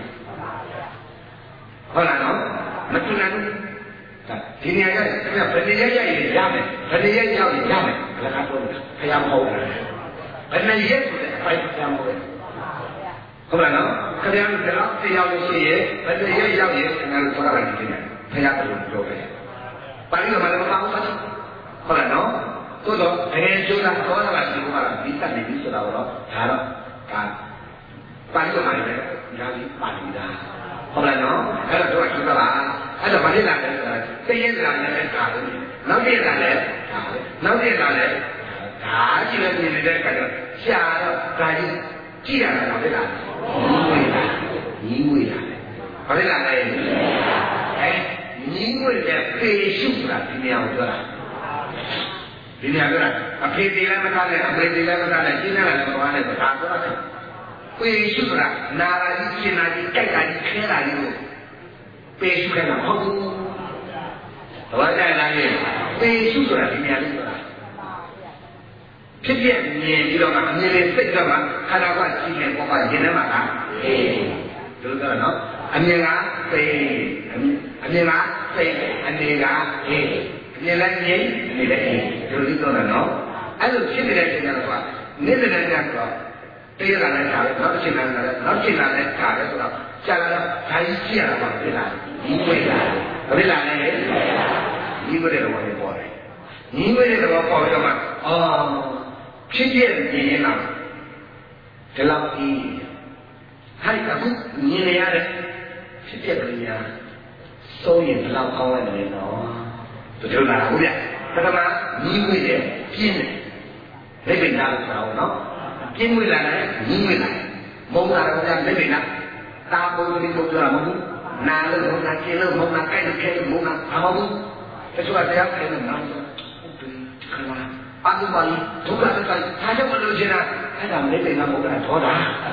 Speaker 1: ဟုတ်လားနော်မတူနိုင်ဘူးဒီနေရာကဘယ်နေရာရရင်ရမယ်ဘယ်နေရာရောက်ရင်ရမယ်ဘယ်ကားတော့ခရမဟုတ်ဘူးဘယ်နေရာဆိုတဲ့အပိုက်ခရမဟုတ်ဘူးဟုတ်လားနော်ခရမကတော့တရားလို့ရှိရင်ဘယ်နေရာရောက်ရင်ငါတို့ပြောရမယ်ဒီနေ့ခရတော့ပြောပဲပါဠိမှာလည်းမကောင်းဘူးဟုတ်လားနော်သို့တော့တကယ်ကျိုးတာခေါ်တာကဒီမှာဒီတတ်နေပြီဆိုတာတော့ဒါတော့ဒါပါဠိမှာလည်းဒါကြီးပါဠိတာဟုတ်လားနော်အဲ့တော့တို့ကကျိုးတာလားအဲ့တော့ဘာလဲလဲဆိုတာသိရင်လာလည်းဒါပဲနောက်ပြလာလည်းဒါပဲနောက်ပြလာလည်းဒါကြည့်လို့မြင်နေတဲ့အခါကျရှာတော့ဒါကြီးကြည့်ရတာဘာလဲလားညီးဝေးလာဘာလဲလားလဲအဲညီးဝေးတဲ့ပေရှုဆိုတာဒီနေရာကိုပြောတာဒီနေရာကအဖေသေးလည်းမသားနဲ့အမေသေးလည်းမသားနဲ့ရှင်းရတယ်ဘာလဲဒါပြောတယ်ပေရှုဆိုတာနာရာကြီးရှင်းတာကြီးကြိုက်တာကြီးခဲတာကြီးကိုပေရှုခဲ့တာမဟုတ်ဘူးဘာကြိုက်လားလေပေရှုဆိုတာဒီနေရာလေးဆိုတာဖြစ်ဖြစ်မြင်ပြီးတော့မှအမြင်လေးစိတ်တော့မှခန္ဓာကရှိနေပေါ်ပါရင်ထဲမှာကအေးတို့တော့နော်အမြင်ကပေအမြင်ကစိတ်အနေကအေးမြင်လိုက်မြင်နေတယ်ဒီလိုပြောတာနော်အဲ့လိုဖြစ်နေတဲ့အချိန်ကတော့နေတဲ့တဲ့ကတော့တရားလာတဲ့ခါပဲနောက်တစ်ချိန်လာတယ်နောက်တစ်ချိန်လာတဲ့ခါပဲဆိုတော့ကြာလာတော့ဒါကြီးကြည့်ရတာပါပြလာညီးဝဲလာပြလာလေညီးဝဲတဲ့ဘောလေးပေါ်တယ်ညီးဝဲတဲ့ဘောပေါ်တော့မှအော်ဖြစ်ဖြစ်မြင်ရင်တော့ဒီလောက်ကြီးဟိုက်ကအခုမြင်နေရတဲ့ဖြစ်ဖြစ်ကလေးများစိုးရင်ဘယ်လောက်ကောင်းလဲလဲနော်တို့လာဟုတ်ဗျပထမညီးဝဲတဲ့ပြင်းတယ်လက်ပင်သားလို့ပြောအောင်နော်ပြင်းဝဲလာတယ်ညီးဝဲလာမုံလာတော့လက်ပင်သားတာပုံလေးပုံပြတာမဟုတ်ဘူးနာလို့မနာကျင်လို့မနာကြိုက်လို့ခဲလို့မနာမဟုတ်ဘူးတချို့ကတရားခဲလို့နာဟုတ်တယ်ခလာအတူပါလိဒုက္ခသစ္စာဒါကြောင့်မလို့ရှင်တာအဲ့ဒါလက်ပင်သားမဟုတ်တာဒေါသ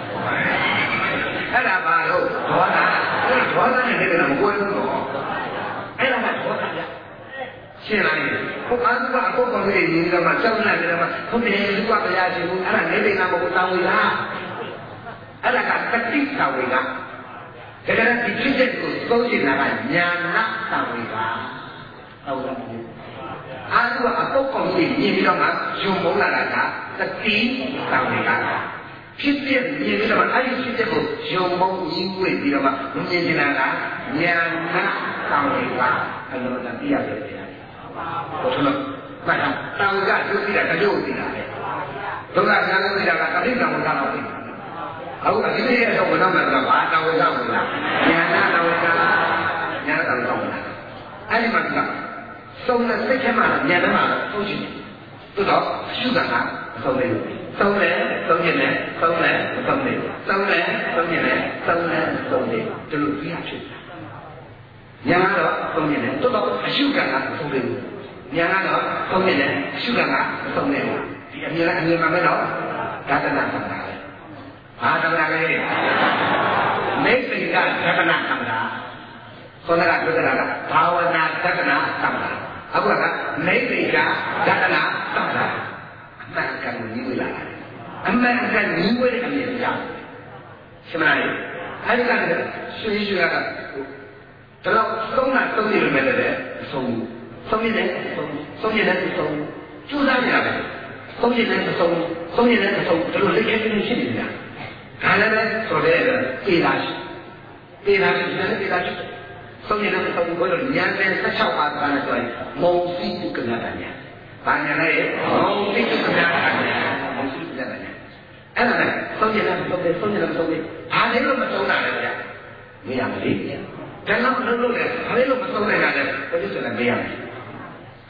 Speaker 1: အဲ့ဒါပါလို့ဒေါသအဲ့ဒေါသနဲ့လက်ပင်သားမကွဲဘူးတော့အဲ့ဒါကဒေါသကြရှင်းလိုက်ဘုရားကအကောကောင်းလေးညီတော်မှာစောင့်နေတယ်မှာဘုရားလူကတရားရှိဘူးအဲ့ဒါလက်ပင်သားမဟုတ်တောင်းဝေလားအဲ့ဒါကတတိတောင်းဝေလားဒါကြတဲ့ဒီဖြစ်တဲ့ကိုသုံးနေတာကညာနာတောင်းဝေလားဟုတ်လားအာသူကအကောကောင်းလေးညီပြီးတော့မှယုံမုန်းလာတာကတတိတောင်းဝေလားဖြစ်တဲ့ညီပြီးတော့အဲ့ဒီဖြစ်တဲ့ကိုယုံမုန်းညီဝေပြီးတော့မှမြင်နေတာကညာနာတောင်းဝေလားအဲ့လိုတတိယပဲတရားဟုတ်တယ်ဘာသာတောင်းကဒုတိယတရုပ်နေတာလေဒုက္ခဉာဏ်လို့နေတာကတတိတောင်းကတော့ပြီအခုဒီနေ့ရဲ့တော့ဘယ်တော့မှတော့ဘာတောင်းဝေတော့ဘူးလားဉာဏ်နာတောင်းဝေတာဉာဏ်တောင်းတော့လားအဲ့ဒီမှာကသုံးတဲ့စိတ်ထဲမှာဉာဏ်ထဲမှာသုံးချင်တယ်သို့တော့အရှုကကသုံးနေလို့သုံးတယ်သုံးနေတယ်သုံးတယ်သုံးနေသုံးတယ်သုံးနေတယ်သုံးတယ်သုံးနေဒီလိုပြရဖြစ်ညာတော့သုံးနေတယ်သို့တော့အရှုကကသုံးနေလို့ညာတော့သုံးနေတယ်အရှုကကသုံးနေလို့ဒီအမြဲအမြဲမှာမဲ့တော့ဒါတနာသံဃာဘာတနာလဲမိတ်စိကသက္ကနာသံဃာခေါင်းကပြောတာကဘာဝနာသက္ကနာသံဃာအခုကမိတ်စိကသက္ကနာသံဃာအမှန်ကန်ညီးဝေးလာတယ်အမှန်ကန်ညီးဝေးတဲ့အမြင်ကြောင့်ရှင်းမလားအဲဒီကလည်းရွှေရွှေကတော့သုံးတာသုံးနေလို့မဲ့လည်းဆုံးဆုံးနေတယ်ဆုံးဆုံးနေတယ်ဆုံးကျူးစားနေရတယ်ဆုံးနေတယ်ဆုံးဆုံးနေတယ်ဆုံးတို့လက်ခဲပြင်းဖြစ်နေတာဒါလည်းပဲဆိုတဲ့ပေလာရှိပေလာရှိတယ်ပေလာရှိဆုံးနေတယ်ဆုံးကိုတော့ဉာဏ်နဲ့ဆက်ချောက်ပါတာနဲ့ဆိုရင်မုံစီတုကနာတညာဘာညာလဲမုံစီတုကနာတညာမုံစီတုကနာတညာအဲ့ဒါနဲ့ဆုံးနေတယ်ဆုံးနေဆုံးနေတယ်ဆုံးနေဘာလဲလို့မဆုံးတာလဲဗျာမရမလေးဒါတော့လုံးလုံးလေဘာလဲလို့မဆုံးနိုင်တာလဲဘယ်လိုဆိုလဲမရဘူး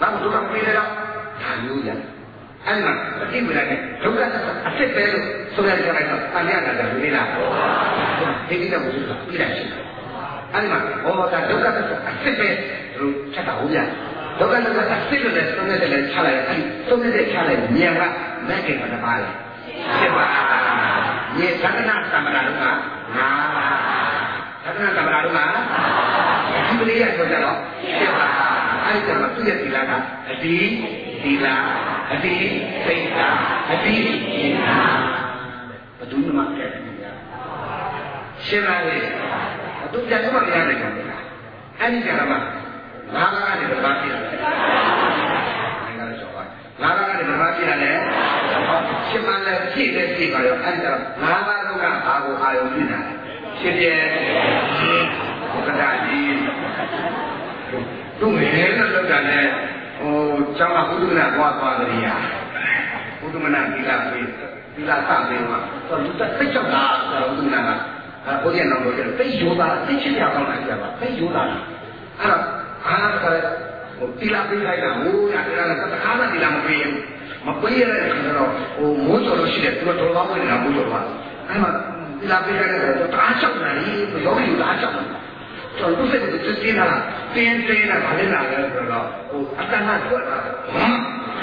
Speaker 1: ဘာလို့ဒုက္ခပေးလဲတော့ဒါမျိုးရအဲ့မှာအတိဝိရနဲ့ဒုက္ခအစ်စ်ပဲလို့ဆိုရကြလိုက်တော့တန်ရတာကလူလေးလားဒီကိစ္စကိုသူကပြလိုက်ရှိတယ်အဲ့မှာဘောတာဒုက္ခအစ်စ်ပဲလို့ချက်တာဟုတ်ရဒုက္ခကအစ်စ်လို့လည်းသုံးနေတဲ့လည်းချလိုက်အဲ့ဒီသုံးနေတဲ့ချလိုက်မြန်ကမဲ့ကိစ္စတပါးလေဖြစ်ပါမြေသက္ကနာသမဏတို့ကငါသက္ကနာသမဏတို့ကဒီကလေးရဆိုကြတော့ဖြစ်ပါအဲ့ဒီကမှသူ့ရဲ့သီလကအတိသီလအတိစိတ်သာအတိဉာဏ်ဘယ်သူမှမကဲ့ဘူးရှင်းလားလေသူပြန်တော့မရနိုင်ဘူးအဲ့ဒီကြမှာငါးပါးကနေဘာဖြစ်လဲငါးကတော့ပါငါးပါးကနေဘာဖြစ်လဲရှင်းမှလည်းဖြည့်လည်းဖြည့်ပါရောအဲ့ဒါငါးပါးလုံးကဘာကိုအာရုံပြုနေတာရှင်းပြဘုက္ခတာကြီးသူ့ငယ်နဲ့လောက်တာနဲ့ဟိုကျောင်းကဘုဒ္ဓနာပွားသွားကြရဘုဒ္ဓမနာသီလပေးသီလစပေးမှာဆိုလူတက်သိချောက်တာဘုဒ္ဓနာကအဲဘုရားတော်ကိုသိယောတာသိချင်ရအောင်လိုက်ကြပါသိယောတာအဲ့တော့အားကလည်းဟိုသီလပေးလိုက်တာဟိုရတယ်လည်းတခါမှသီလမပေးဘူးမပေးရတဲ့အခါတော့ဟိုမိုးကျော်လို့ရှိတယ်သူတို့တော်တော်ဝင်နေတာမိုးကျော်ပါအဲ့မှာသီလပေးလိုက်တဲ့တော့အားချောက်နေတယ်ယောဂီကအားချောက်တယ်ကျွန်တော်တို့ကသူစင်းလာတင်းတင်းလာပါလေလာလဲဆိုတော့ဟိုအတ္တနာတွက်တာဟမ်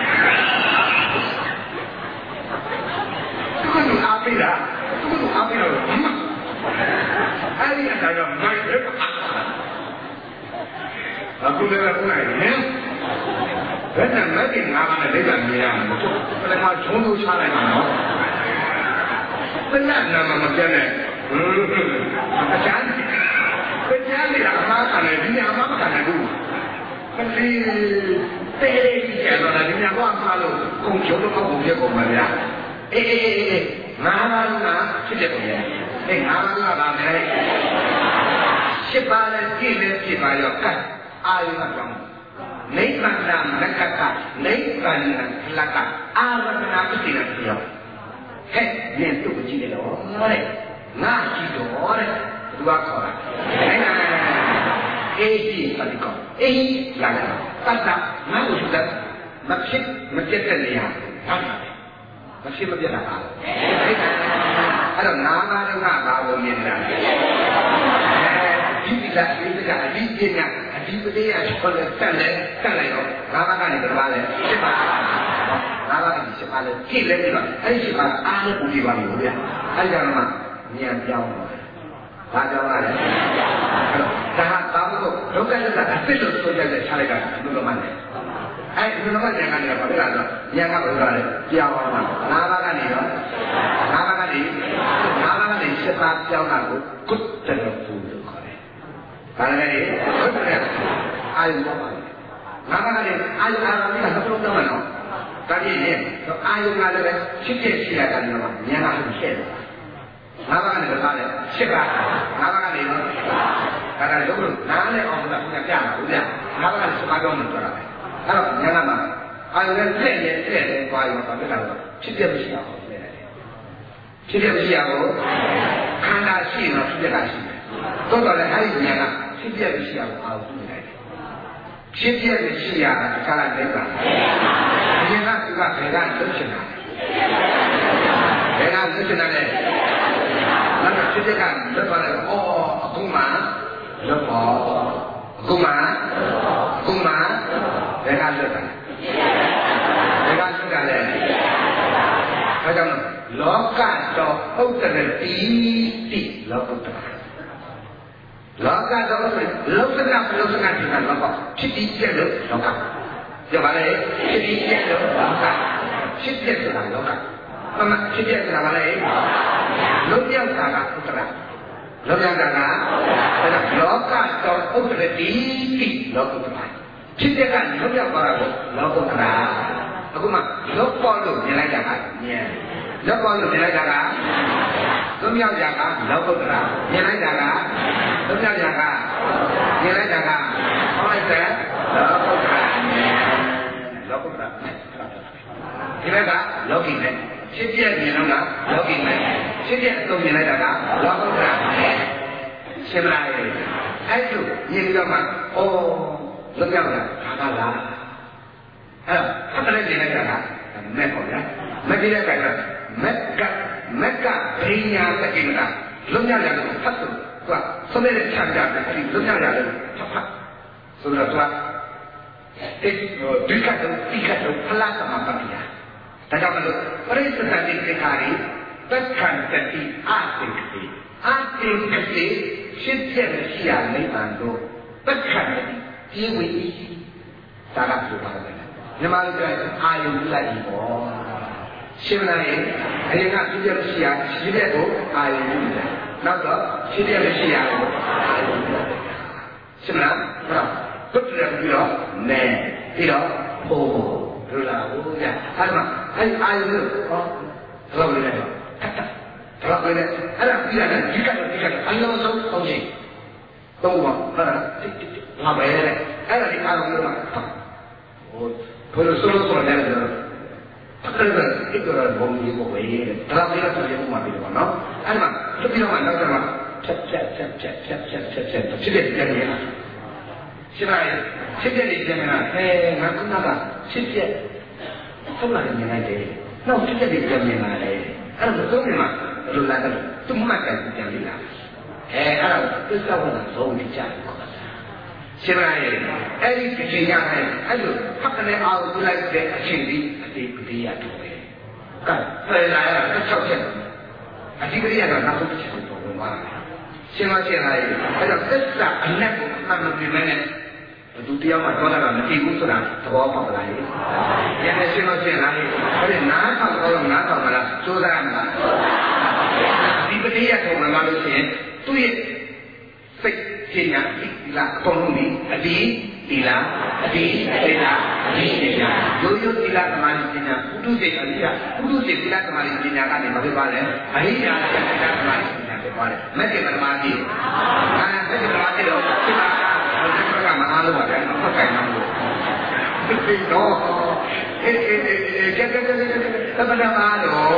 Speaker 1: သူကလည်းအားပေးတာသူကလည်းအားပေးတော့ဟမ်အဲ့ဒီအတ္တကမိုက်တယ်အခုလည်းခုနိုင်တယ်ဘယ်နဲ့မကင်ငါးပါးနဲ့ဒိဋ္ဌာမြင်ရမှာမဟုတ်ဘူးဘယ်မှာဂျုံလို့ချလိုက်မှာနော်ဘယ်နဲ့နာမမပြတ်နဲ့ဟင်းအချမ်းเป็นยังไงล่ะมากันเลยဒီညမှာမကန်ဘူးကလေးတဲလေးကြီးကျတော့ဒီညကမှလို့ကုံချိုးလို့မဟုတ်ဘူးကုန်ပါဗျာအေးအေးအေးငါးပါးကဖြစ်တယ်ဗျာအေးငါးပါးကပါမယ်ရှစ်ပါးနဲ့ပြည့်နဲ့ပြည့်ပါရောကတ်အာယုံကြောင့်နိဗ္ဗာန်လက္ခကနိဗ္ဗာန်လက္ခအာရဏပတိရပြောဟဲ့နင်တို့ကြည့်တယ်တော့တဲ့ငါကြည့်တော့တဲ့သူကခေါ်တာအဲ့ဒါအေးကြီးပါဒီကောအေးလာတာတတ်တာငါ့ကိုသူကမဖြစ်မပြတ်တဲ့နေရာဟုတ်မဖြစ်မပြတ်တာပါအဲ့ဒါအဲ့တော့နာမရုံကဘာလို့မြင်တာလဲအဲဒီဒီကဒီကအဒီပညာအဒီပတိယဆိုတဲ့တက်လဲတက်လိုက်တော့ဘာမှကနေဘာလဲဖြစ်ပါငါးပါးကဖြစ်ပါလေကြည့်လဲပြီးတော့အဲ့ဒီဖြစ်ပါအားလည်းပူပြပါလို့ဗျာအဲ့ဒါကမှဉာဏ်ပြောင်းဘာကြောင့်လဲအဲ့တော့ဒါဟာသာမလို့ဒုက္ခသစ္စာအစ်စ်လို့ဆိုကြတဲ့ခြားလိုက်တာဘုလိုမှန်းတယ်အဲ့ဒီလိုမှဉာဏ်ကနေပါပဲလားဆိုဉာဏ်ကဘယ်လိုလဲပြောင်းသွားတာငါးပါးကနေတော့ငါးပါးကနေငါးပါးကနေရှစ်ပါးပြောင်းတာကိုကုတ္တရပူလို့ခေါ်တယ်ဘာလဲလေကုတ္တရအာယုတော့ပါငါးပါးကနေအာယုအာရုံကဘယ်လိုပြောင်းမလဲဒါပြည့်ရင်အာယုကလည်းဖြစ်ဖြစ်ရှိရတာလည်းဉာဏ်ကဖြစ်တယ်ငါးပါးကနေတော့တယ်ရှစ်ပါးငါးပါးကနေတော့ဒါကလည်းလို့နားနဲ့အောင်လို့ကပြမှာဘူးဗျာငါးပါးကနေစပါးကြောင်းလို့ပြောတာပဲအဲ့တော့ဉာဏ်ကမှအာယုနဲ့ဆက်ရင်ဆက်ရင်သွားရောပါဖြစ်တာတော့ဖြစ်ပြမရှိအောင်ဖြစ်ပြမရှိအောင်ခန္ဓာရှိတော့ဖြစ်ပြတာရှိတယ်တော့တော့လည်းအဲ့ဒီဉာဏ်ကဖြစ်ပြမရှိအောင်အောင်ပြုနေတယ်ဖြစ်ပြမရှိရတာအခါကလည်းပါဒီကသူကဘယ်ကလွတ်ချင်တာဘယ်ကလွတ်ချင်တာလဲ那么直接看，这个呢，哦，公马，这个，公马，公马，人家这个，人家这个呢，他讲老干到欧洲的第一地老不得，老干到欧洲，老是干老是干就干老干，去第一天老干，就完了，去第一天老干，去第二天老干。那么去见什么嘞？龙江大家不知道，龙江大家，那个老干到欧洲的第一地老不知道，去见看龙江过来不老不知道，那个嘛老包路你来讲啊，你老包路你来讲啊，龙江讲啊老不知道，你来讲啊，龙江讲啊，你来讲啊，好来噻，老不知道，老不知道，你来讲老给呢。ဖြစ်ပြမြင်တော့လားလောကီမယ်ဖြစ်ပြသုံးမြင်လိုက်တာကလောကုတ္တရာရှင်းလားရဲ့အဲ့လိုမြင်ပြီးတော့မှဩလွတ်ပြောက်တာဒါကလားအဲ့ဒါလည်းနေလိုက်တာကမက်ပေါ့ဗျာမက်ကြည့်တဲ့အခါကျမက်ကမက်ကဘိညာသကိမတာလုံးရရတယ်ဖတ်လို့သူကဆုံးတဲ့ချမ်းကြတယ်ဒီလုံးရရတယ်ဖတ်ဖတ်ဆိုတော့သူကအဲ့ဒီကတော့ဒီကတော့ဖလားသမပါပြာဒါကြောင့်မလို့ပရိစ္ဆေသတိခေခါရီသက်ခံတတိအသိကတိအသိကတိရှင်းပြမရှိရနိဗ္ဗာန်တို့သက်ခံတတိကျင်းဝေးဒါကဆိုပါတယ်ညီမတို့ကအာယုံလိုက်ပြီပေါ့ရှင်းလားရင်အရင်ကရှင်းပြမရှိရရှင်းတဲ့ကိုအာယုံလိုက်နောက်တော့ရှင်းပြမရှိရကိုအာယုံလိုက်ရှင်းလားဟုတ်ပုတ္တရပြီးတော့နဲပြီးတော့ဟိုဒုလာဟုတ်ကြအဲ့မှာအဲ့အာယုံလို့ဟောတော့လည်းတော့တော့လည်းအဲ့ဒါပြီးရတယ်ဒီကတော့ဒီကတော့အလုံးစုံသုံးချိန်သုံးပါဟုတ်လားငါပဲလေအဲ့ဒါဒီအာယုံလို့မှာဟိုဘယ်လိုဆိုလို့ဆိုတယ်လဲအဲ့ဒါဒီကတော့ဘုံကြီးကိုဝေးတယ်ဒါပြီးတော့ပြန်မှပြီးတော့နော်အဲ့မှာသူပြီးတော့မှနောက်တော့ဖြတ်ဖြတ်ဖြတ်ဖြတ်ဖြတ်ဖြတ်ဖြတ်ဖြတ်ဖြစ်တဲ့ပြန်ရလားရှင်းပါရဲ့ဖြစ်တဲ့နေပြန်လာအဲငါကကဖြစ်တဲ့ဆုံးလာနေနိုင်တယ်နောက်ဖြစ်တဲ့ပြန်ပြန်လာတယ်အဲ့ဒါသုံးနေမှာဘယ်လိုလာတယ်သူမှတ်တယ်ပြန်လာအဲအဲ့ဒါသစ္စာဝနာသုံးနေကြတယ်ရှင်းပါရဲ့အဲ့ဒီအချိန်ရတယ်အဲ့လိုဖတ်တဲ့အာရုံလိုက်တဲ့အချိန်ဒီအတိပတိရတော့ပဲကဲဖယ်လာရတာ၆ချက်အတိပတိရတော့နောက်ဆုံးတစ်ချက်ကိုဝင်သွားတာရှင်းပါရှင်းလားအဲ့တော့သစ္စာအနက်ကိုအမှန်မပြမဲနဲ့ဘသူတရားမှတော့တာမသိဘူးဆိုတာသဘောပေါက်လာရဲ့။ပြန်ရှင်းလို့ရှင်းလား။အဲ့ဒါနားထောင်တော့နားထောင်မလား။စိုးစားမလား။ဒီပတိယထုံးလာလို့ရှိရင်သူ့ရဲ့စိတ်ပညာဒီလားအကုန်လုံးဒီအတိဒီလားအတိဒီလားအတိဒီလားရိုးရိုးဒီလားသမာဓိပညာပုထုစိတ်အရိယပုထုစိတ်ဒီလားသမာဓိပညာကနေမဖြစ်ပါနဲ့အရိယာဒီလားသမာဓိပညာဖြစ်သွားတယ်။မက်ကေပရမတိ။အာမက်ကေပရမတိတော့ဖြစ်ပါကမအားလို့ပါဗျာဖတ်ခိုင်းမှာလို့ဒီတော့အေးအေးအေးကြက်ကြက်ကြက်ကြက်သဗ္ဗနာအားလို့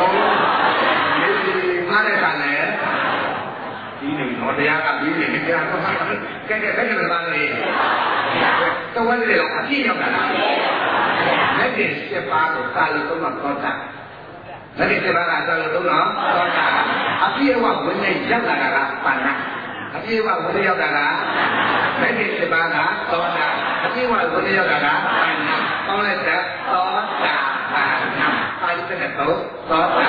Speaker 1: အားရခါနဲ့ဒီနေတော့တရားကပြီးနေကြတာတော့ကဲကဲဘယ်လိုပါလဲတော့ဝဲလေတော့အပြည့်ရောက်တာလားလက်ကျစ်ပါတော့ကာလသုံးတော့တာလက်ကျစ်ပါကကာလသုံးတော့တာအပြည့်အဝဝင်နေရောက်လာတာကပါဏအပြည့်အဝဝင်နေရောက်တာကလက်ကျစ်ပါကသောတာအပြည့်အဝဝင်နေရောက်တာကပါဏကောင်းလိုက်တဲ့သောတာပါဏပါဠိတဲ့သောသောတာ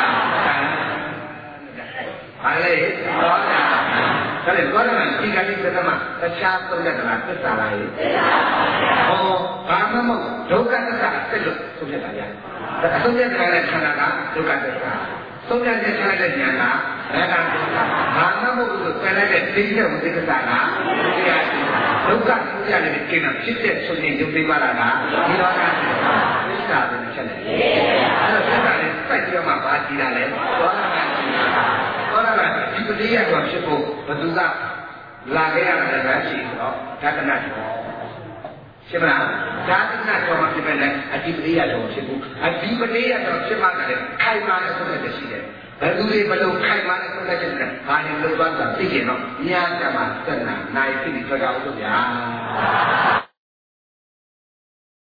Speaker 1: ပါလေသောတာဒါလည်းသောတာကဒီကနေ့သက္ကမတခြားသုံးတဲ့ကလားသစ္စာလားဟောဘာမှမဟုတ်ဒုက္ခသစ္စာတက်လို့သုံးတဲ့ကလားအဆုံးဖြတ်ထားတဲ့ခန္ဓာကဒုက္ခသစ္စာသုံးဖြတ်ထားတဲ့ဉာဏ်ကရဟန္တာသစ္စာဘာမှမဟုတ်လို့ပယ်လိုက်တဲ့သိတဲ့ဝိသစ္စာကတရားဒုက္ခသစ္စာနဲ့ကျင်းတာဖြစ်တဲ့ဆိုရင်ဒုက္ခပါလားကဒီတော့ကသစ္စာပဲချက်တယ်အဲ့တော့သစ္စာနဲ့စိုက်ပြီးတော့မှဘာကြည့်တာလဲသောတာကကြည့်တာသောတာကဒီပတိယကဖြစ်ဖို့ဘသူကလာခဲ့ရတယ်ပဲရှိတော့ဓကနာကျော်ရှင်းမလားဓကနာကျော်မှာဖြစ်မဲ့အဓိပတိယတော်ဖြစ်ဖို့အဓိပတိယတော်ဖြစ်မှလည်းခိုင်မာတဲ့ဆုံးဖြတ်ချက်ရှိတယ်ဘယ်သူတွေဘလို့ခိုင်မာတဲ့ဆုံးဖြတ်ချက်လဲဘာတွေလို့သွားတာသိရင်တော့ညာကြမှာစက်နာနိုင်ဖြစ်ပြီးကြောက်ကြအောင်လို့ဗျာ